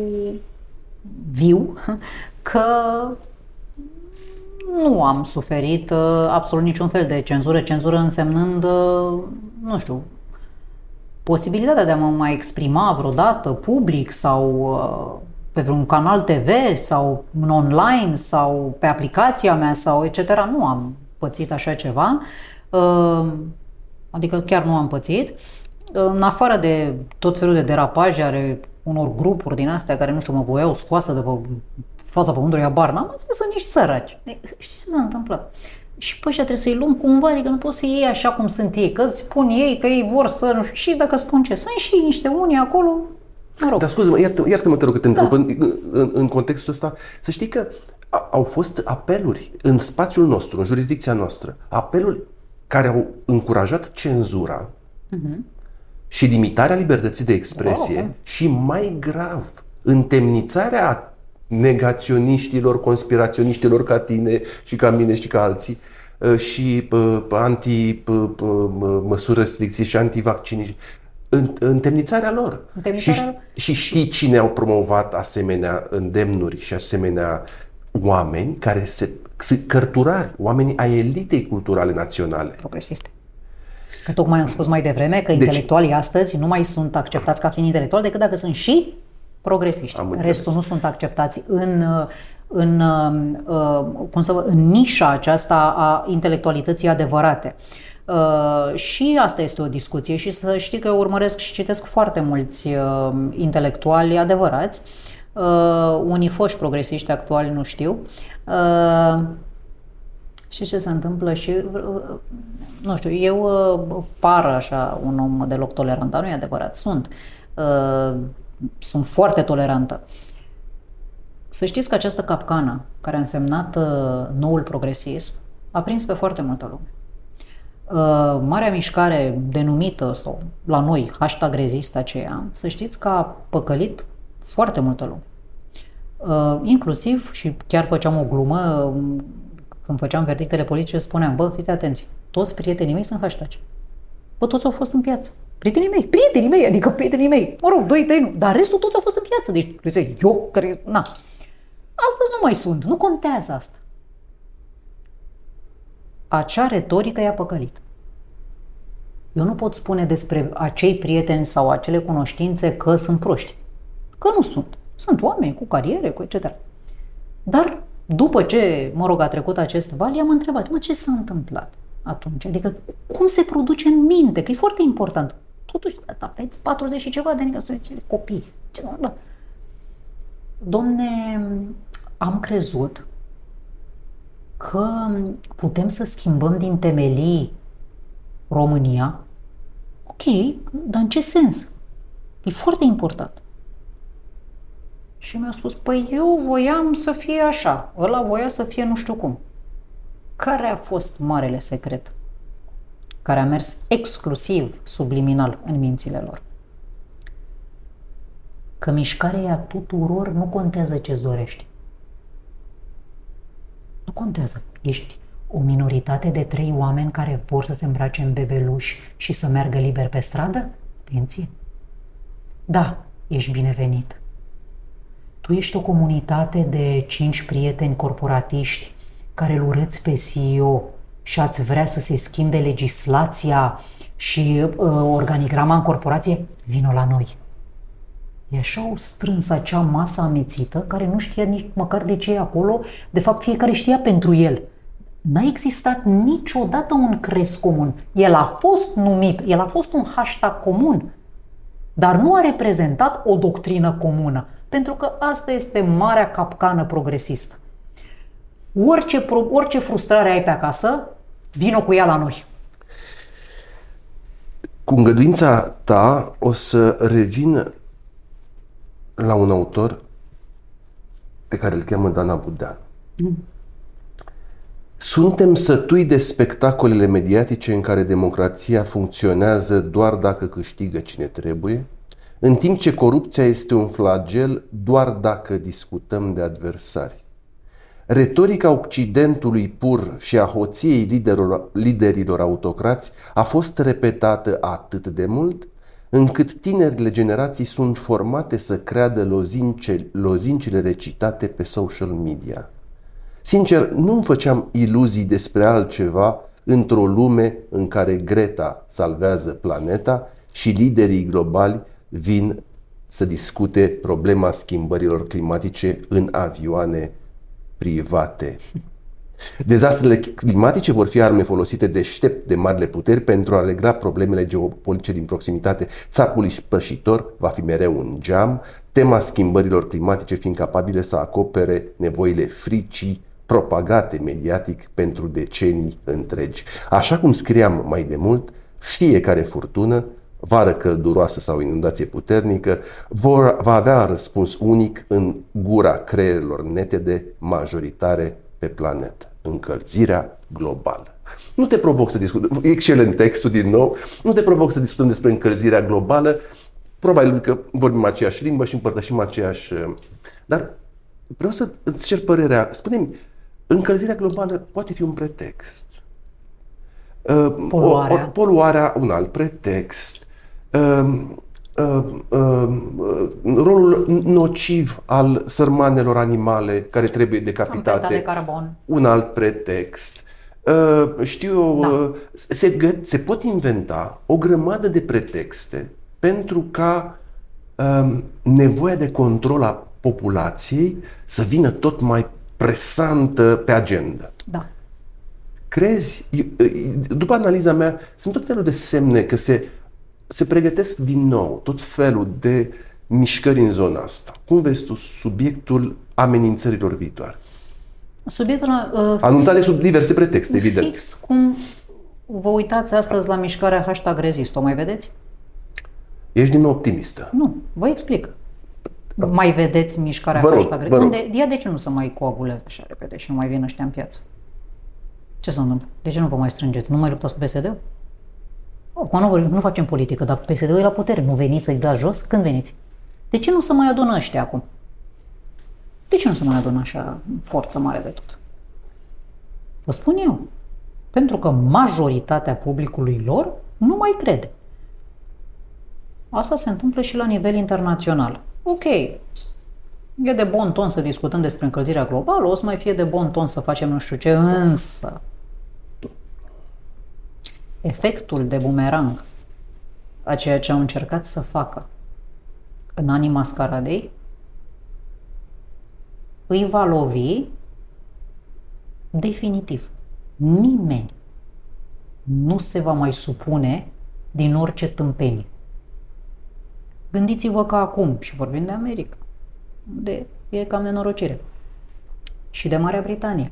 S1: viu că nu am suferit uh, absolut niciun fel de cenzură, cenzură însemnând, uh, nu știu, posibilitatea de a mă mai exprima vreodată public sau uh, pe vreun canal T V sau în online sau pe aplicația mea sau et cetera. Nu am pățit așa ceva, adică chiar nu am pățit. În afară de tot felul de derapaje ale unor grupuri din astea care, nu știu, mă voiau scoasă de pe fața pământului, abar n-am, astea sunt niște săraci. Știi ce se întâmplă? Și pe ăștia trebuie să-i luăm cumva, adică nu poți să iei așa cum sunt ei, că spun ei că ei vor să, nu știu, și dacă spun ce, sunt și niște unii acolo. Mă rog.
S2: Dar scuze-mă, iartă, iartă-mă, te rog, că te întreb,
S1: da,
S2: în, în, în contextul ăsta, să știi că a, au fost apeluri în spațiul nostru, în jurisdicția noastră, apeluri care au încurajat cenzura uh-huh. și limitarea libertății de expresie, wow, și mai grav, întemnițarea negaționiștilor, conspiraționiștilor ca tine și ca mine și ca alții, și anti-măsuri restricții și anti-vaccini, întemnițarea lor.
S1: Întemnițarea...
S2: Și, și știi cine au promovat asemenea îndemnuri și asemenea oameni care se, sunt cărturari, oamenii ai elitei culturale naționale.
S1: Progresiste. Că tocmai am spus mai devreme că deci, intelectualii astăzi nu mai sunt acceptați ca fiind intelectuali decât dacă sunt și progresiști. Restul nu sunt acceptați în, în, cum să vă, în nișa aceasta a intelectualității adevărate. Uh, și asta este o discuție și să știi că eu urmăresc și citesc foarte mulți uh, intelectuali adevărați, uh, unii foști progresiști, actuali nu știu. Uh, și ce se întâmplă și, uh, nu știu, eu uh, par așa un om deloc tolerant, dar nu e adevărat, sunt. Uh, sunt foarte tolerantă. Să știți că această capcană care a însemnat uh, noul progresism a prins pe foarte multă lume. Marea mișcare denumită, sau la noi, hashtag rezist aceea, să știți că a păcălit foarte multă lume. Inclusiv, și chiar făceam o glumă, când făceam verdictele politice, spuneam, bă, fiți atenți, toți prietenii mei sunt hashtag. Bă, toți au fost în piață. Prietenii mei, prietenii mei, adică prietenii mei, mă rog, doi, trei, nu, dar restul toți au fost în piață. Deci, eu, care, na. Astăzi nu mai sunt, nu contează asta. Acea retorică i-a păcălit. Eu nu pot spune despre acei prieteni sau acele cunoștințe că sunt proști. Că nu sunt. Sunt oameni cu cariere, cu et cetera. Dar după ce, mă rog, a trecut acest val, i-am întrebat, mă, ce s-a întâmplat atunci? Adică cum se produce în minte? Că e foarte important. Totuși, aveți patruzeci și ceva de ani, copii. Ce s-a întâmplat? Domne, am crezut că putem să schimbăm din temelii România. Ok, dar în ce sens? E foarte important. Și mi-a spus, păi eu voiam să fie așa, ăla voia să fie nu știu cum. Care a fost marele secret? Care a mers exclusiv subliminal în mințile lor? Că mișcarea e a tuturor, nu contează ce-ți dorești. Nu contează. Ești o minoritate de trei oameni care vor să se îmbrace în bebeluși și să meargă liber pe stradă? Atenție! Da, ești binevenit. Tu ești o comunitate de cinci prieteni corporatiști care îl urâți pe C E O și ați vrea să se schimbe legislația și uh, organigrama în corporație? Vino la noi. E așa o strâns acea masă amețită care nu știa nici măcar de ce e acolo. De fapt, fiecare știa pentru el. N-a existat niciodată un cres comun. El a fost numit, el a fost un hashtag comun, dar nu a reprezentat o doctrină comună. Pentru că asta este marea capcană progresistă. Orice, orice frustrare ai pe acasă, vino cu ea la noi.
S2: Cu îngăduința ta o să revin la un autor pe care îl cheamă Dana Budean. Mm. Suntem sătui de spectacolele mediatice în care democrația funcționează doar dacă câștigă cine trebuie, în timp ce corupția este un flagel doar dacă discutăm de adversari. Retorica Occidentului pur și a hoției liderilor, liderilor autocrați a fost repetată atât de mult, încât tinerile generații sunt formate să creadă lozince, lozincile recitate pe social media. Sincer, nu-mi făceam iluzii despre altceva într-o lume în care Greta salvează planeta și liderii globali vin să discute problema schimbărilor climatice în avioane private. Dezastrele climatice vor fi arme folosite deștept de marile puteri pentru a regla problemele geopolitice din proximitate. Țapul ispășitor va fi mereu un geam, tema schimbărilor climatice fiind capabile să acopere nevoile fricii propagate mediatic pentru decenii întregi. Așa cum scriam mai de mult, fiecare furtună, vară călduroasă sau inundație puternică, vor, va avea un răspuns unic în gura creierilor netede majoritare pe planetă. Încălzirea globală. Nu te provoc să discutăm, excelent textul din nou, nu te provoc să discutăm despre încălzirea globală, probabil că vorbim aceeași limbă și împărtășim aceeași... Dar vreau să îți cer părerea. Spune-mi, încălzirea globală poate fi un pretext.
S1: Poluarea.
S2: O, o, poluarea, un alt pretext. Uh, uh, uh, rolul nociv al sărmanelor animale care trebuie decapitate.
S1: De carbon.
S2: Un alt pretext. Uh, știu eu, da. uh, se, se pot inventa o grămadă de pretexte pentru ca uh, nevoia de control a populației să vină tot mai presantă pe agenda.
S1: Da.
S2: Crezi, după analiza mea, sunt tot felul de semne că se, se pregătesc din nou tot felul de mișcări în zona asta. Cum vezi tu subiectul amenințărilor viitoare?
S1: Subiectul uh,
S2: anunțat de sub diverse pretexte, evident.
S1: Fix cum vă uitați astăzi la mișcarea hashtag rezist, o mai vedeți?
S2: Ești din nou optimistă.
S1: Nu, vă explic. Mai vedeți mișcarea
S2: vă rog,
S1: hashtag rezist? Unde, ea de ce nu se mai coagulează așa repede și nu mai vin ăștia în piață? Ce se întâmplă? De ce nu vă mai strângeți? Nu mai luptați cu P S D-ul? Acum nu, vorbim, nu facem politică, dar P S D-ul e la putere. Nu veniți să-i dați jos? Când veniți? De ce nu se mai adună ăștia acum? De ce nu se mai adună așa forță mare de tot? Vă spun eu. Pentru că majoritatea publicului lor nu mai crede. Asta se întâmplă și la nivel internațional. Ok, e de bon ton să discutăm despre încălzirea globală, o să mai fie de bon ton să facem nu știu ce, însă efectul de bumerang a ceea ce au încercat să facă în anii mascaradei îi va lovi definitiv. Nimeni nu se va mai supune din orice tâmpenie. Gândiți-vă că acum, și vorbim de America, de, e cam nenorocire, și de Marea Britanie.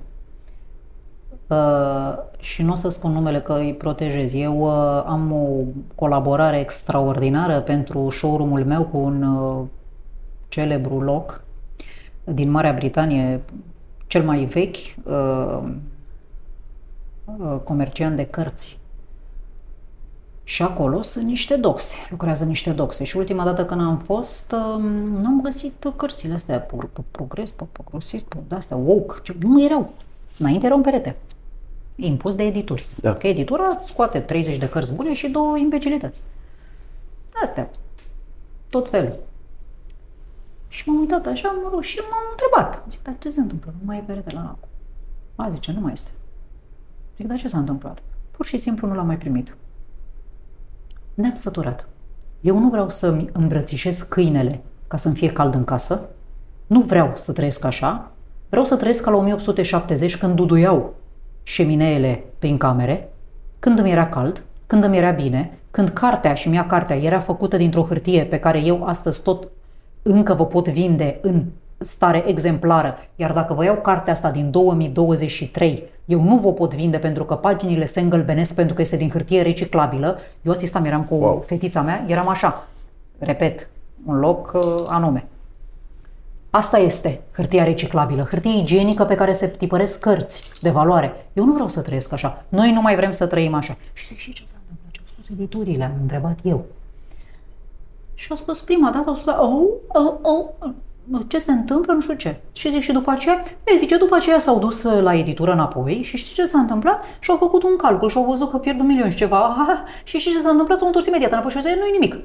S1: Uh, și nu o să spun numele că îi protejez. Eu uh, am o colaborare extraordinară pentru showroom-ul meu cu un uh, celebru loc din Marea Britanie, cel mai vechi uh, uh, comerciant de cărți. Și acolo sunt niște doxe, lucrează niște doxe. Și ultima dată când am fost, nu am găsit cărțile astea, pe progres, pe progresist, pe de-astea, woke, nu erau. Înainte erau în perete, impus de edituri. Da. Că editura scoate treizeci de cărți bune și două imbecilități. Astea, tot felul. Și m-am uitat așa, mă rog, și m-am întrebat. Zic, dar ce se întâmplă? Nu mai e perete la lacul. A, zice, nu mai este. Zic, dar ce s-a întâmplat? Pur și simplu nu l-am mai primit. Ne-am săturat. Eu nu vreau să-mi îmbrățișez câinele ca să-mi fie cald în casă. Nu vreau să trăiesc așa. Vreau să trăiesc ca la o mie opt sute șaptezeci, când duduiau șemineele prin camere, când îmi era cald, când îmi era bine, când cartea și mea cartea era făcută dintr-o hârtie pe care eu astăzi tot încă vă pot vinde în stare exemplară, iar dacă vă iau cartea asta din două mii douăzeci și trei, eu nu vă pot vinde pentru că paginile se îngălbenesc pentru că este din hârtie reciclabilă. Eu asistam, eram cu wow. fetița mea, eram așa, repet, un loc uh, anume. Asta este hârtia reciclabilă, hârtie igienică pe care se tipăresc cărți de valoare. Eu nu vreau să trăiesc așa. Noi nu mai vrem să trăim așa. Și zic, și ce s-a întâmplat? Ce au spus editurile? Am întrebat eu. Și au spus prima dată, au spus, oh, oh, oh, ce se întâmplă, nu știu ce. Și zic, și după aceea, ei, zice, după aceea s-au dus la editură înapoi și știi ce s-a întâmplat? Și au făcut un calcul și au văzut că pierd un milion și ceva. Aha, și știi ce s-a întâmplat? S-au întors imediat înapoi și au zis, nu-i nimic.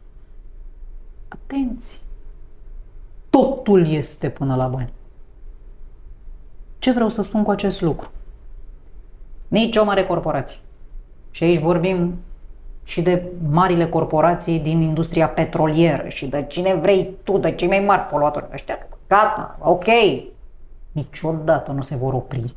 S1: Atenție! Totul este până la bani. Ce vreau să spun cu acest lucru? Nici o mare corporație. Și aici vorbim și de marile corporații din industria petrolieră și de cine vrei tu, de cei mai mari poluatori. Ăștia, gata, ok. Niciodată nu se vor opri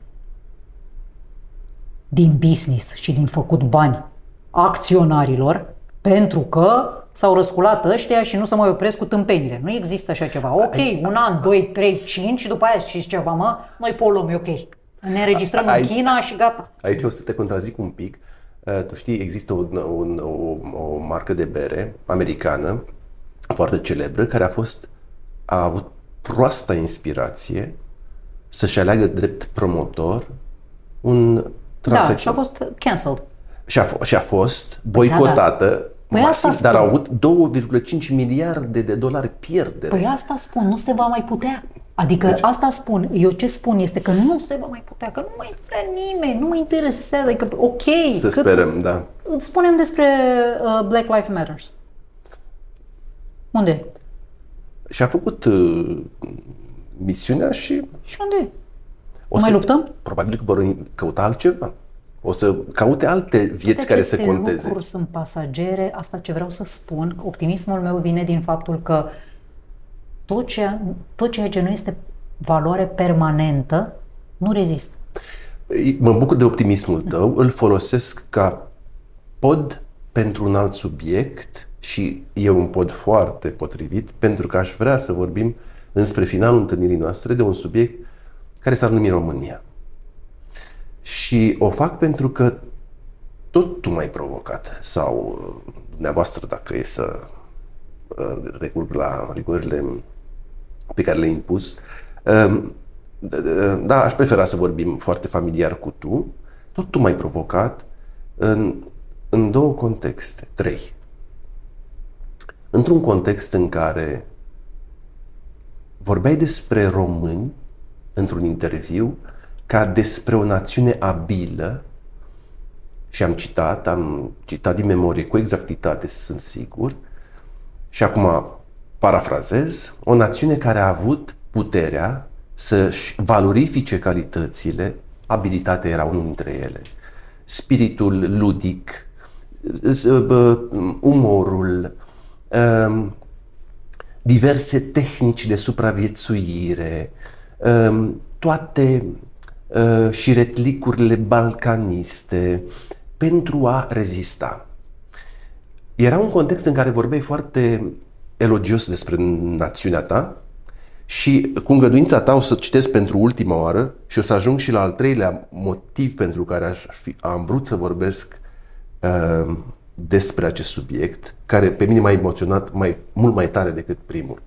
S1: din business și din făcut bani acționarilor pentru că s-au răsculat ăștia și nu se mai opresc cu tâmpenile. Nu există așa ceva. Ok, un an, doi, trei, cinci și după aia știți ceva, mă, noi poluăm, e ok. Ne înregistrăm a, în China și gata.
S2: Aici o să te contrazic un pic. Uh, tu știi, există un, un, o, o marcă de bere americană foarte celebră care a fost a avut proasta inspirație să-și aleagă drept promotor un transexual.
S1: Da, și a fost cancelled.
S2: Și a, și a fost boicotată. Da, da.
S1: Păi
S2: masiv, dar au avut două virgulă cinci miliarde de dolari pierdere.
S1: Păi asta spun, nu se va mai putea. Adică deci, asta spun, eu ce spun este că nu se va mai putea, că nu mai vrea nimeni, nu mă interesează, adică ok.
S2: Să sperăm, da.
S1: Spunem despre uh, Black Lives Matter. Unde?
S2: Și a făcut uh, misiunea și...
S1: Și unde?
S2: O mai să, luptăm? Probabil că vor căuta altceva. O să caute alte vieți care să conteze.
S1: Aceste lucruri sunt pasagere, asta ce vreau să spun, că optimismul meu vine din faptul că tot ceea, tot ceea ce nu este valoare permanentă nu rezistă.
S2: Mă bucur de optimismul tău, îl folosesc ca pod pentru un alt subiect și e un pod foarte potrivit pentru că aș vrea să vorbim înspre finalul întâlnirii noastre de un subiect care s-ar numi România. Și o fac pentru că tot tu m-ai provocat, sau dumneavoastră, dacă e să recurg la rigorile pe care le-ai impus. Da, aș prefera să vorbim foarte familiar cu tu, tot tu m-ai provocat în, în două contexte, trei. Într-un context în care vorbeai despre români într-un interviu ca despre o națiune abilă, și am citat, am citat din memorie cu exactitate, sunt sigur, și acum parafrazez, o națiune care a avut puterea să-și valorifice calitățile, abilitatea era unul dintre ele, spiritul ludic, umorul, diverse tehnici de supraviețuire, toate șiretlicurile balcaniste pentru a rezista. Era un context în care vorbeai foarte elogios despre națiunea ta și cu îngăduința ta o să citesc pentru ultima oară și o să ajung și la al treilea motiv pentru care aș fi, am vrut să vorbesc uh, despre acest subiect, care pe mine m-a emoționat mai, mult mai tare decât primul.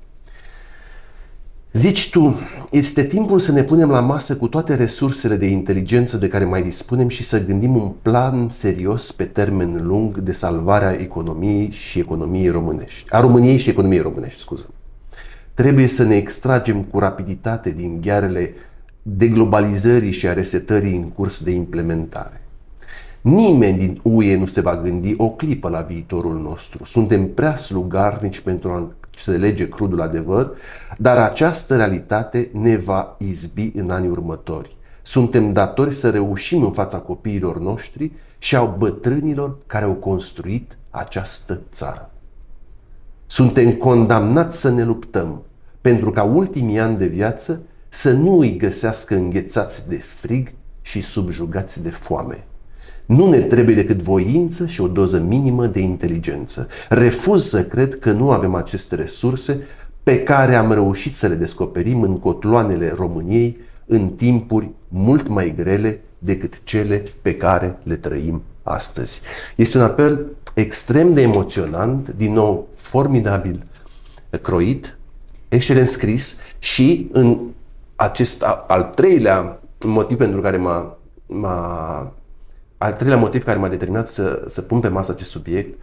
S2: Zici tu, este timpul să ne punem la masă cu toate resursele de inteligență de care mai dispunem și să gândim un plan serios pe termen lung de salvarea economiei și economiei românești. A României și economiei românești, scuză. Trebuie să ne extragem cu rapiditate din ghearele deglobalizării și a resetării în curs de implementare. Nimeni din U E nu se va gândi o clipă la viitorul nostru. Suntem prea slugarnici pentru a înțelege crudul adevăr, dar această realitate ne va izbi în anii următori. Suntem datori să reușim în fața copiilor noștri și a bătrânilor care au construit această țară. Suntem condamnați să ne luptăm pentru ca ultimii ani de viață să nu îi găsească înghețați de frig și subjugați de foame. Nu ne trebuie decât voință și o doză minimă de inteligență. Refuz să cred că nu avem aceste resurse pe care am reușit să le descoperim în cotloanele României în timpuri mult mai grele decât cele pe care le trăim astăzi. Este un apel extrem de emoționant, din nou formidabil croit, excelent scris și în acest al treilea motiv pentru care m-a, m-a al treilea motiv care m-a determinat să, să pun pe masă acest subiect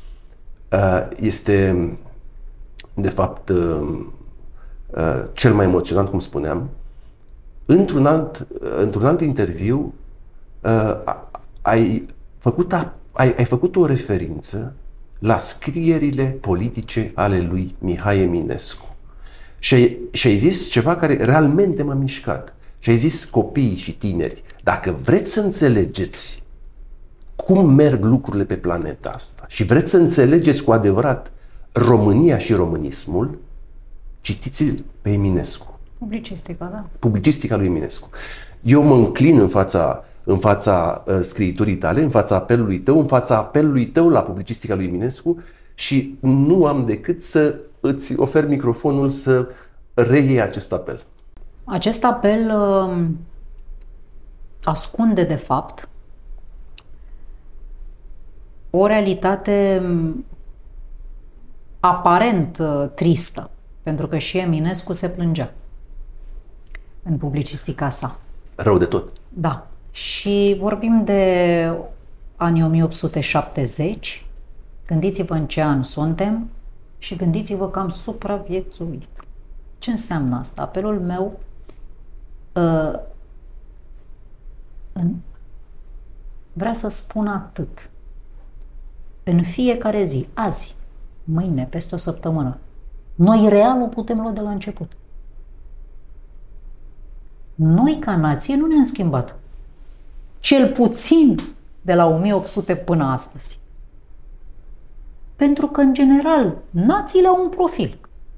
S2: este, de fapt, cel mai emoționant, cum spuneam. Într-un alt, într-un alt interviu ai făcut, ai, ai făcut o referință la scrierile politice ale lui Mihai Eminescu. Și ai, și ai zis ceva care realmente m-a mișcat. Și ai zis copiii și tineri, dacă vreți să înțelegeți cum merg lucrurile pe planeta asta și vreți să înțelegeți cu adevărat România și românismul, citiți pe Eminescu.
S1: Publicistica, da.
S2: Publicistica lui Eminescu. Eu mă înclin în fața, în fața uh, scriiturii tale, în fața apelului tău, în fața apelului tău la publicistica lui Eminescu și nu am decât să îți ofer microfonul să reiei acest apel.
S1: Acest apel uh, ascunde, de fapt, o realitate aparent uh, tristă, pentru că și Eminescu se plângea în publicistica sa.
S2: Rău de tot.
S1: Da. Și vorbim de anii o mie opt sute șaptezeci, gândiți-vă în ce an suntem și gândiți-vă că am supraviețuit. Ce înseamnă asta? Apelul meu uh, în, vrea să spun atât. În fiecare zi, azi, mâine, peste o săptămână, noi real o putem lua de la început. Noi, ca nație, nu ne-am schimbat. Cel puțin de la o mie opt sute până astăzi. Pentru că, în general, națiile au un profil.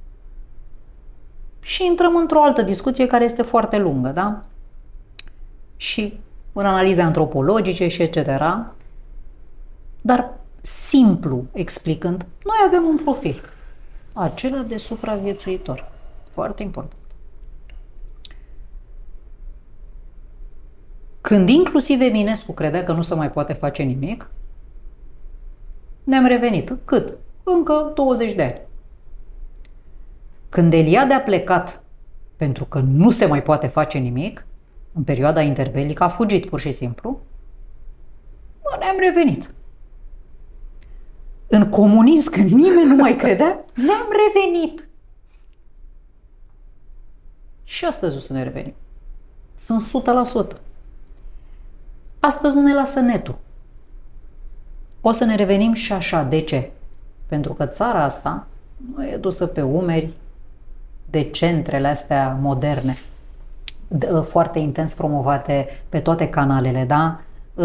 S1: Și intrăm într-o altă discuție care este foarte lungă, da? Și în analize antropologice și et cetera. Dar, simplu explicând, noi avem un profil. Acela de supraviețuitor. Foarte important. Când inclusiv Eminescu credea că nu se mai poate face nimic, ne-am revenit. Cât? Încă douăzeci de ani. Când Eliade a plecat pentru că nu se mai poate face nimic, în perioada interbelică a fugit pur și simplu, Bă, ne-am revenit. În comunism, când nimeni nu mai credea, ne-am revenit. Și astăzi o să ne revenim. Sunt o sută la sută. Astăzi nu ne lasă netul. O să ne revenim și așa. De ce? Pentru că țara asta nu e dusă pe umeri de centrele astea moderne, foarte intens promovate pe toate canalele, da?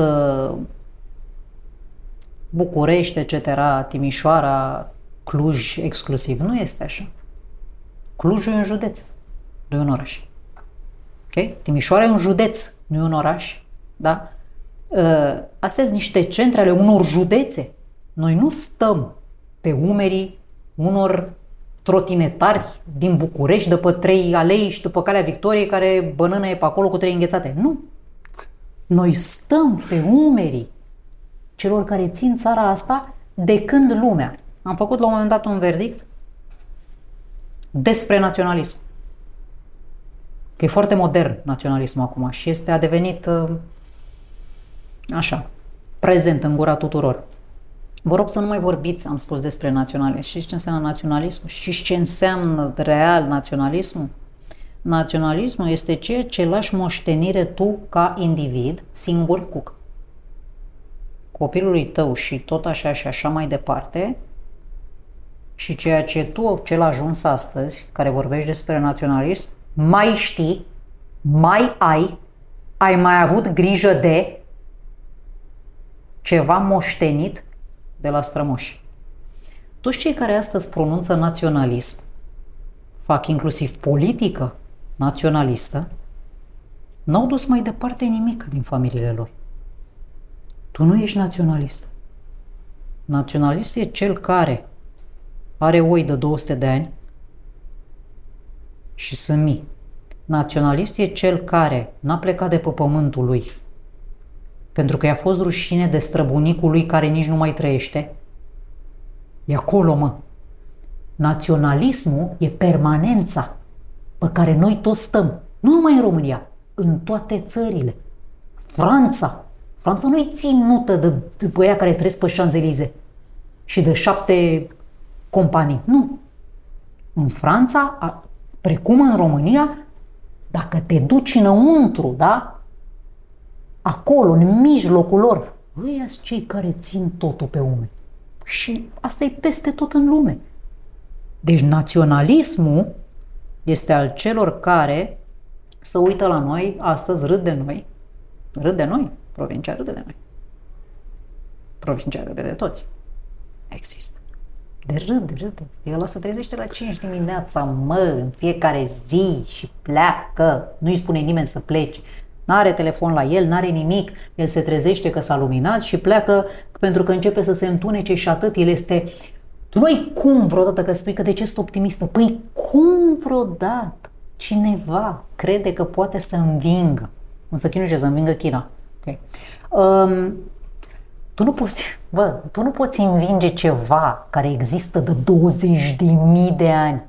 S1: București, et cetera, Timișoara, Cluj, exclusiv. Nu este așa. Clujul e un județ, nu e un oraș. Okay? Timișoara e un județ, nu e un oraș. Da? Astea sunt niște centre ale unor județe. Noi nu stăm pe umerii unor trotinetari din București, după trei alei și după Calea Victoriei, care bănână pe acolo cu trei înghețate. Nu! Noi stăm pe umerii celor care țin țara asta de când lumea. Am făcut la un moment dat un verdict despre naționalism. Că e foarte modern naționalismul acum și este a devenit așa, prezent în gura tuturor. Vă rog să nu mai vorbiți, am spus, despre naționalism. Știți ce înseamnă naționalism? Știți ce înseamnă real naționalismul? Naționalismul este ceea ce lași moștenire tu ca individ, singur cu copilului tău și tot așa și așa mai departe, și ceea ce tu, cel ajuns astăzi, care vorbești despre naționalism, mai știi, mai ai, ai mai avut grijă de ceva moștenit de la strămoși. Toți cei care astăzi pronunță naționalism, fac inclusiv politică naționalistă, n-au dus mai departe nimic din familiile lor. Tu nu ești naționalist. Naționalist e cel care are oi de două sute de ani și sunt mii. Naționalist e cel care n-a plecat de pe pământul lui pentru că i-a fost rușine de străbunicul lui care nici nu mai trăiește. E acolo, mă. Naționalismul e permanența pe care noi toți stăm. Nu numai în România, în toate țările. Franța. Franța nu e ținută de, de băia care trăiesc pe Champs-Élysées și de șapte companii. Nu. În Franța, a, precum în România, dacă te duci înăuntru, da? Acolo, în mijlocul lor, ăia sunt cei care țin totul pe umeri. Și asta e peste tot în lume. Deci naționalismul este al celor care se uită la noi, astăzi râd de noi, râd de noi, provincia râde de noi. Provincia râde de toți. Există. De râd, râde. El se trezește la cinci dimineața, mă, în fiecare zi și pleacă. Nu-i spune nimeni să plece. N-are telefon la el, n-are nimic. El se trezește că s-a luminat și pleacă pentru că începe să se întunece și atât. El este... Tu nu ai cum vreodată că spui că de ce sunt optimistă? Păi cum vreodată cineva crede că poate să învingă? O să chinuie să învingă China. Okay. Um, tu nu poți, bă, tu nu poți învinge ceva care există de douăzeci de mii de ani.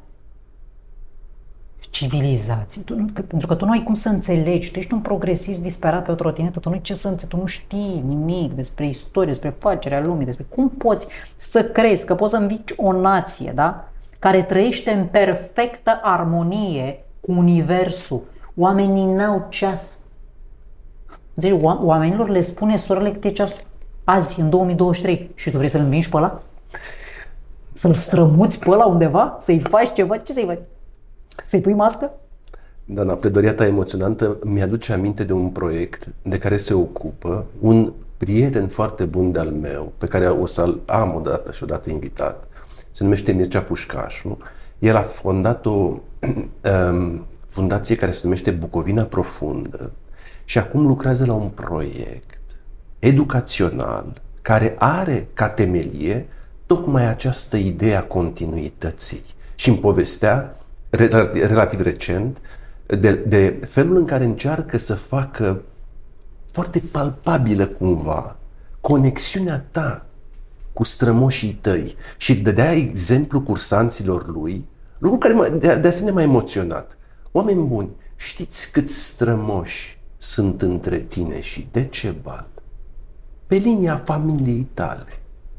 S1: Civilizație. Tu, că, pentru că tu nu ai cum să înțelegi. Tu ești un progresist disperat pe o trotinetă. Tu nu ai ce să înțelegi. Tu nu știi nimic despre istorie, despre facerea lumii, despre cum poți să crezi că poți să învingi o nație, da? Care trăiește în perfectă armonie cu universul. Oamenii n-au ceas. Deci, oamenilor le spune sorele câte ceasul. Azi, în două mii douăzeci și trei. Și tu vrei să-l învingi pe ăla? Să-l strămuți pe ăla undeva? Să-i faci ceva? Ce să-i faci? Să-i pui mască?
S2: Dana, pledoaria ta emoționantă mi-aduce aminte de un proiect de care se ocupă un prieten foarte bun de-al meu, pe care o să-l am odată și odată invitat. Se numește Mircea Pușcașu. El a fondat o um, fundație care se numește Bucovina Profundă și acum lucrează la un proiect educațional care are ca temelie tocmai această idee a continuității. Și îmi povestea relativ recent de, de felul în care încearcă să facă foarte palpabilă cumva conexiunea ta cu strămoșii tăi și dădea exemplu cursanților lui, lucru care m-a, de, de asemenea m-a emoționat. Oameni buni, știți câți strămoși sunt între tine și Decebal? pe linia familiei tale.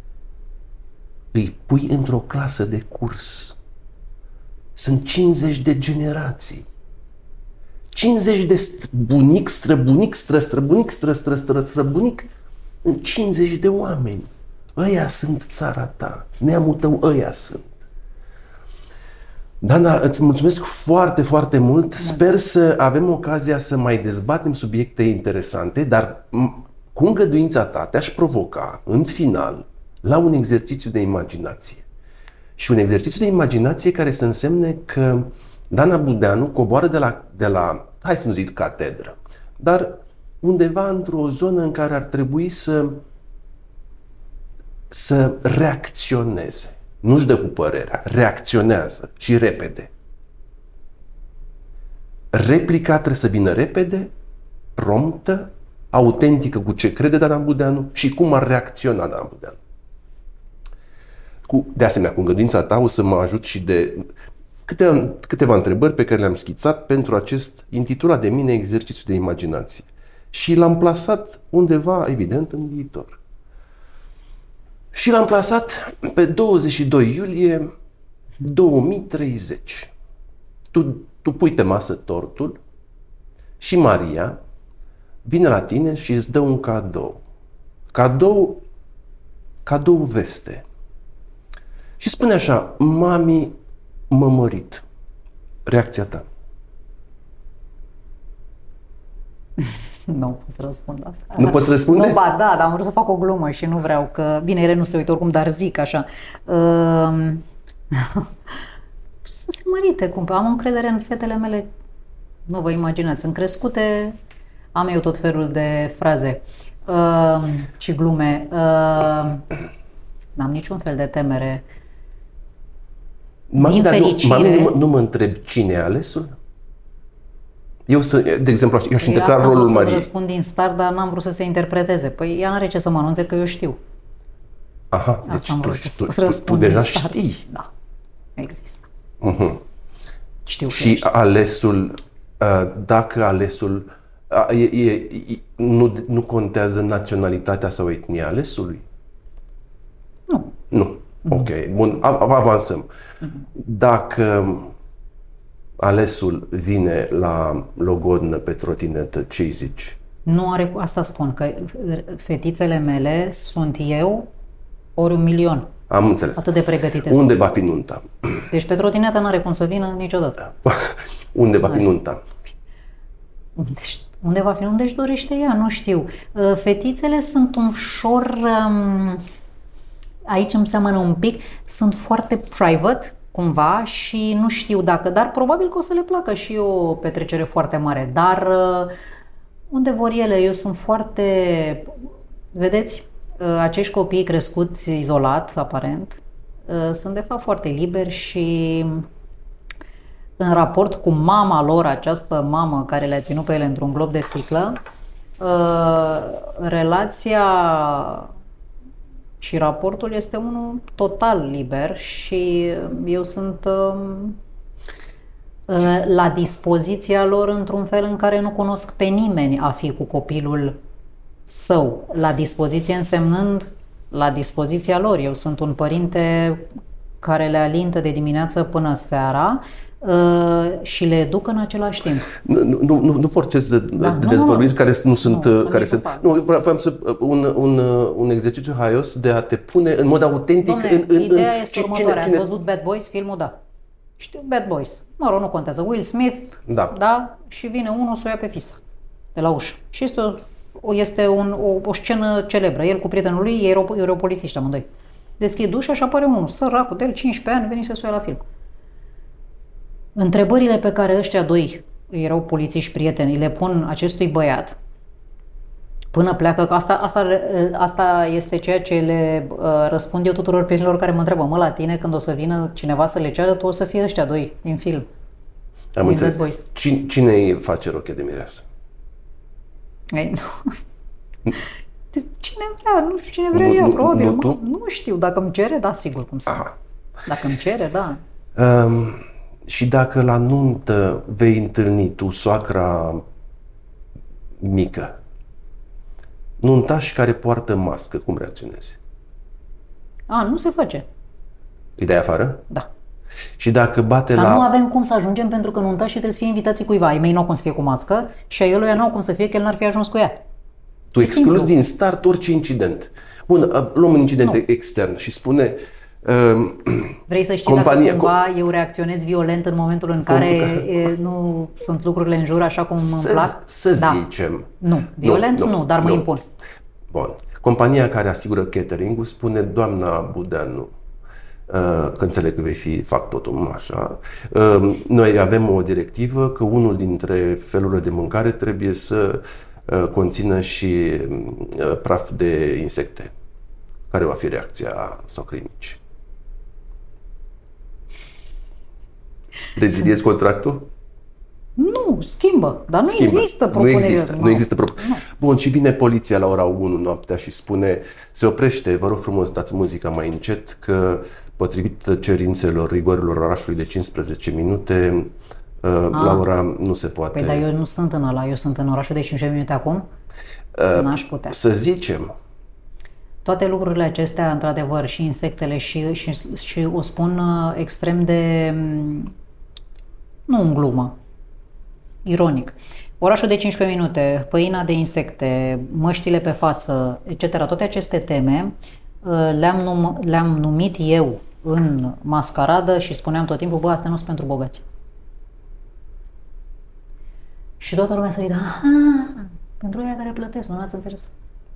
S2: Îi pui într-o clasă de curs. Sunt cincizeci de generații. cincizeci de bunic, străbunic, străstrăbunic, străstrăstră, străbunic, în cincizeci de oameni. Ăia sunt țara ta. Neamul tău, ăia sunt. Dana, îți mulțumesc foarte, foarte mult. Da. Sper să avem ocazia să mai dezbatem subiecte interesante, dar cu îngăduința ta te-aș provoca, în final, la un exercițiu de imaginație. Și un exercițiu de imaginație care să însemne că Dana Budeanu coboară de la, de la, hai să nu zic catedră, dar undeva într-o zonă în care ar trebui să, să reacționeze. Nu-și dă cu părerea, reacționează și repede. Replica trebuie să vină repede, promptă, autentică cu ce crede Dana Budeanu și cum ar reacționa Dana Budeanu. Cu, de asemenea, cu îngăduința ta o să mă ajut și de câteva, câteva întrebări pe care le-am schițat pentru acest intitulat de mine exercițiu de imaginație. Și l-am plasat undeva, evident, în viitor. Și l-am plasat pe douăzeci și doi iulie două mii treizeci. Tu, tu pui pe masă tortul și Maria vine la tine și îți dă un cadou. Cadou, cadou veste. Și spune așa: mami, mă mărit. Reacția ta?
S1: Nu pot să răspund asta.
S2: Nu poți răspunde?
S1: Nu, ba da, dar am vrut să fac o glumă și nu vreau că... Bine, ele nu se uită oricum, dar zic așa. Uh... să se mărite cumva. Am încredere în fetele mele. Nu vă imaginați, sunt crescute. Am eu tot felul de fraze uh, și glume. Uh... N-am niciun fel de temere.
S2: Mami,
S1: Din
S2: dar
S1: fericire...
S2: Nu, mami, nu, nu mă întreb cine e alesul? Eu, să, de exemplu, eu aș interpreta rolul Mariei.
S1: Eu răspund din start, dar n-am vrut să se interpreteze. Păi ea n-are ce să mă anunțe, că eu știu.
S2: Aha, deci
S1: Asta
S2: tu, tu, tu, tu deja știi.
S1: Da, există.
S2: Uh-huh.
S1: Știu că
S2: și
S1: ești.
S2: alesul, dacă alesul, e, e, e, nu, nu contează naționalitatea sau etnia alesului?
S1: Nu.
S2: Nu. Ok, bun, avansăm. Dacă alesul vine la logodnă pe trotinetă, ce-i zici?
S1: Nu are, asta spun, că fetițele mele sunt eu ori un milion.
S2: Am înțeles.
S1: Atât de pregătite
S2: Unde
S1: sunt.
S2: va fi nunta?
S1: Deci pe trotinetă n-are cum să vină niciodată.
S2: Unde va fi nunta?
S1: Unde, unde va fi? Unde își dorește ea? Nu știu. Fetițele sunt un ușor... Um, aici îmi seamănă un pic. Sunt foarte private, cumva, și nu știu dacă... Dar probabil că o să le placă și o petrecere foarte mare. Dar unde vor ele? Eu sunt foarte... Vedeți? Acești copii crescuți izolat, aparent, sunt de fapt foarte liberi și în raport cu mama lor, această mamă care le-a ținut pe ele într-un glob de sticlă, relația și raportul este unul total liber și eu sunt la dispoziția lor într-un fel în care nu cunosc pe nimeni a fi cu copilul său, la dispoziție însemnând la dispoziția lor. Eu sunt un părinte care le alintă de dimineață până seara uh, și le educ în același timp.
S2: Nu, nu, nu, nu forțez de, da, de dezvorbiri nu, care nu sunt...
S1: Nu,
S2: care sunt nu, vreau să... Un, un, un exercițiu haios de a te pune în mod autentic...
S1: Dom'le,
S2: în, în,
S1: ideea
S2: în,
S1: este următoarea. Ați văzut Bad Boys, filmul? Da. Știu, Bad Boys. Mă rog, nu contează. Will Smith,
S2: da,
S1: da, și vine unul să o ia pe fisa de la ușă. Și este o Este un, o, o scenă celebră. El cu prietenul lui, ei erau, erau polițiști amândoi. Deschid ușa și apare unul, săracul de el, cincisprezece ani, venise să o ia la film. Întrebările pe care ăștia doi, erau polițiști prieteni, le pun acestui băiat, până pleacă, că asta, asta, asta este ceea ce le uh, răspund eu tuturor prietenilor care mă întrebă: mă, la tine, când o să vină cineva să le ceară, tu o să fie ăștia doi din film.
S2: Am înțeles. Cine, cine îi face rochie de mireasă?
S1: Ei, nu. Cine vrea, nu știu cine vrea nu, eu, probabil. Nu, nu, nu știu, dacă îmi cere, da, sigur cum să. Aha. Dacă îmi cere, da.
S2: Um, și dacă la nuntă vei întâlni tu soacra mică, nuntași care poartă mască, cum reacționezi?
S1: A, nu se face.
S2: Îi dai afară?
S1: Da.
S2: Și dacă bate
S1: Dar
S2: la...
S1: nu avem cum să ajungem pentru că nuntașii trebuie să fie invitații cuiva. Ai mei nu au cum să fie cu mască și ai eluia nu au cum să fie că el n-ar fi ajuns cu ea.
S2: Tu
S1: E
S2: excluzi
S1: simplu.
S2: din start orice incident. Bun, luăm un incident
S1: Nu.
S2: extern și spune... Uh,
S1: Vrei să știi
S2: compania,
S1: dacă cumva eu reacționez violent în momentul în care e, nu sunt lucrurile în jur așa cum
S2: să,
S1: îmi plac?
S2: Să
S1: Da.
S2: zicem.
S1: Nu, violent nu, nu dar mă
S2: nu.
S1: impun.
S2: Bun. Compania care asigură catering-ul spune, doamna Budeanu, că înțeleg că vei fi, fac totul așa, noi avem o directivă că unul dintre felurile de mâncare trebuie să conțină și praf de insecte. Care va fi reacția socrii mici? Reziliezi contractul?
S1: Nu, schimbă, dar nu
S2: Schimbă.
S1: există
S2: Nu
S1: propunere.
S2: există, nu există propunere. Bun, și vine poliția la ora unu noaptea și spune, se oprește, vă rog frumos, dați muzica mai încet, că potrivit cerințelor, rigorilor orașului de cincisprezece minute, uh, la ora nu se poate.
S1: Păi dar eu nu sunt în ăla, eu sunt în orașul de cincisprezece minute acum,
S2: Uh,
S1: n-aș putea.
S2: Să zicem,
S1: Toate lucrurile acestea, într-adevăr, și insectele, și, și, și o spun uh, extrem de, m, nu în glumă, ironic. Orașul de cincisprezece minute, făina de insecte, măștile pe față, et cetera. Toate aceste teme uh, le-am, num- le-am numit eu în mascaradă și spuneam tot timpul, bă, astea nu sunt pentru bogați. Și toată lumea s-a zis, aha, pentru ăia care plătesc, nu ați înțeles?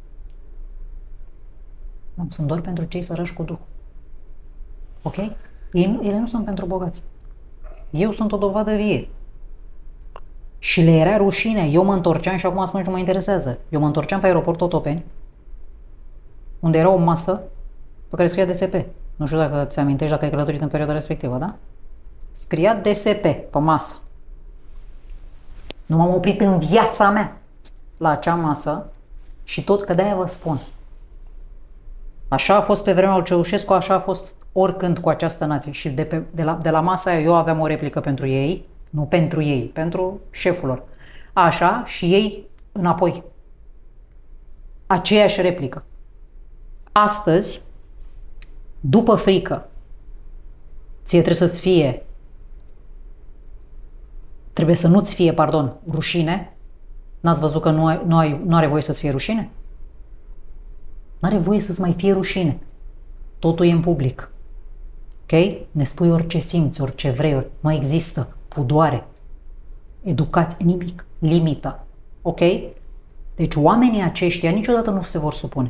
S1: Nu, sunt doar pentru cei sărași cu duh. Ok? Ei, ele nu sunt pentru bogați. Eu sunt o dovadă vie. Și le era rușine. Eu mă întorceam și acum spun că nu mă interesează. Eu mă întorceam pe aeroportul Otopeni, unde era o masă pe care scria D S P. Nu știu dacă ți amintești, dacă ai călătorit în perioada respectivă, da? Scria D S P pe masă. Nu m-am oprit în viața mea la acea masă și tot că de-aia vă spun. Așa a fost pe vremea lui Ceaușescu, așa a fost oricând cu această nație. Și de, pe, de, la, de la masa aia eu aveam o replică pentru ei, nu pentru ei, pentru șeful lor. Așa, și ei înapoi. Aceeași replică. Astăzi, după frică, ție trebuie să-ți fie, trebuie să nu-ți fie, pardon, rușine. N-ați văzut că nu, ai, nu, ai, nu are voie să-ți fie rușine? N-are voie să-ți mai fie rușine. Totul e în public. Ok? Ne spui orice simți, orice vrei, nu există pudoare, educație, nimic, limită. Ok? Deci oamenii aceștia niciodată nu se vor supune.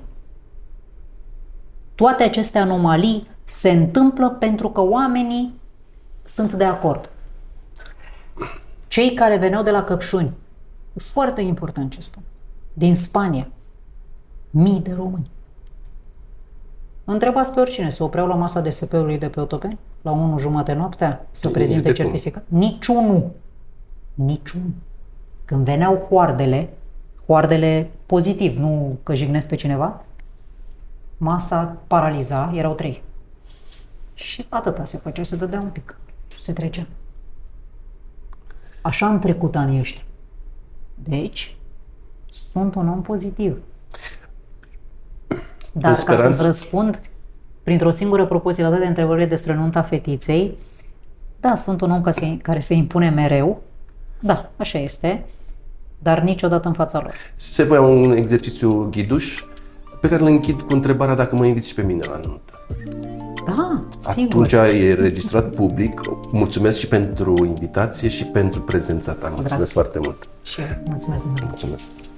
S1: Toate aceste anomalii se întâmplă pentru că oamenii sunt de acord. Cei care veneau de la Căpșuni, e foarte important ce spun, din Spania, mii de români. Întrebați pe oricine, se opreau la masa D S P-ului de pe Otopeni, la unu jumate noaptea, să prezinte certificat? Niciunul. Niciunul. Când veneau hoardele, hoardele pozitiv, nu că jignesc pe cineva, masa paraliza, erau trei. Și atâta se făcea, se dădea un pic, se trecea. Așa am trecut anii ăștia. Deci, sunt un om pozitiv. Dar ca să-ți răspund printr-o singură propoziție la toate întrebările despre nunta fetiței, da, sunt un om care se impune mereu, da, așa este, dar niciodată în fața lor.
S2: Se voia un exercițiu ghiduș pe care îl închid cu întrebarea dacă mă inviți și pe mine la nuntă.
S1: Da, sigur.
S2: Atunci e registrat public. Mulțumesc și pentru invitație și pentru prezența ta. Mulțumesc Drag. foarte mult.
S1: Și eu mulțumesc.
S2: Mulțumesc.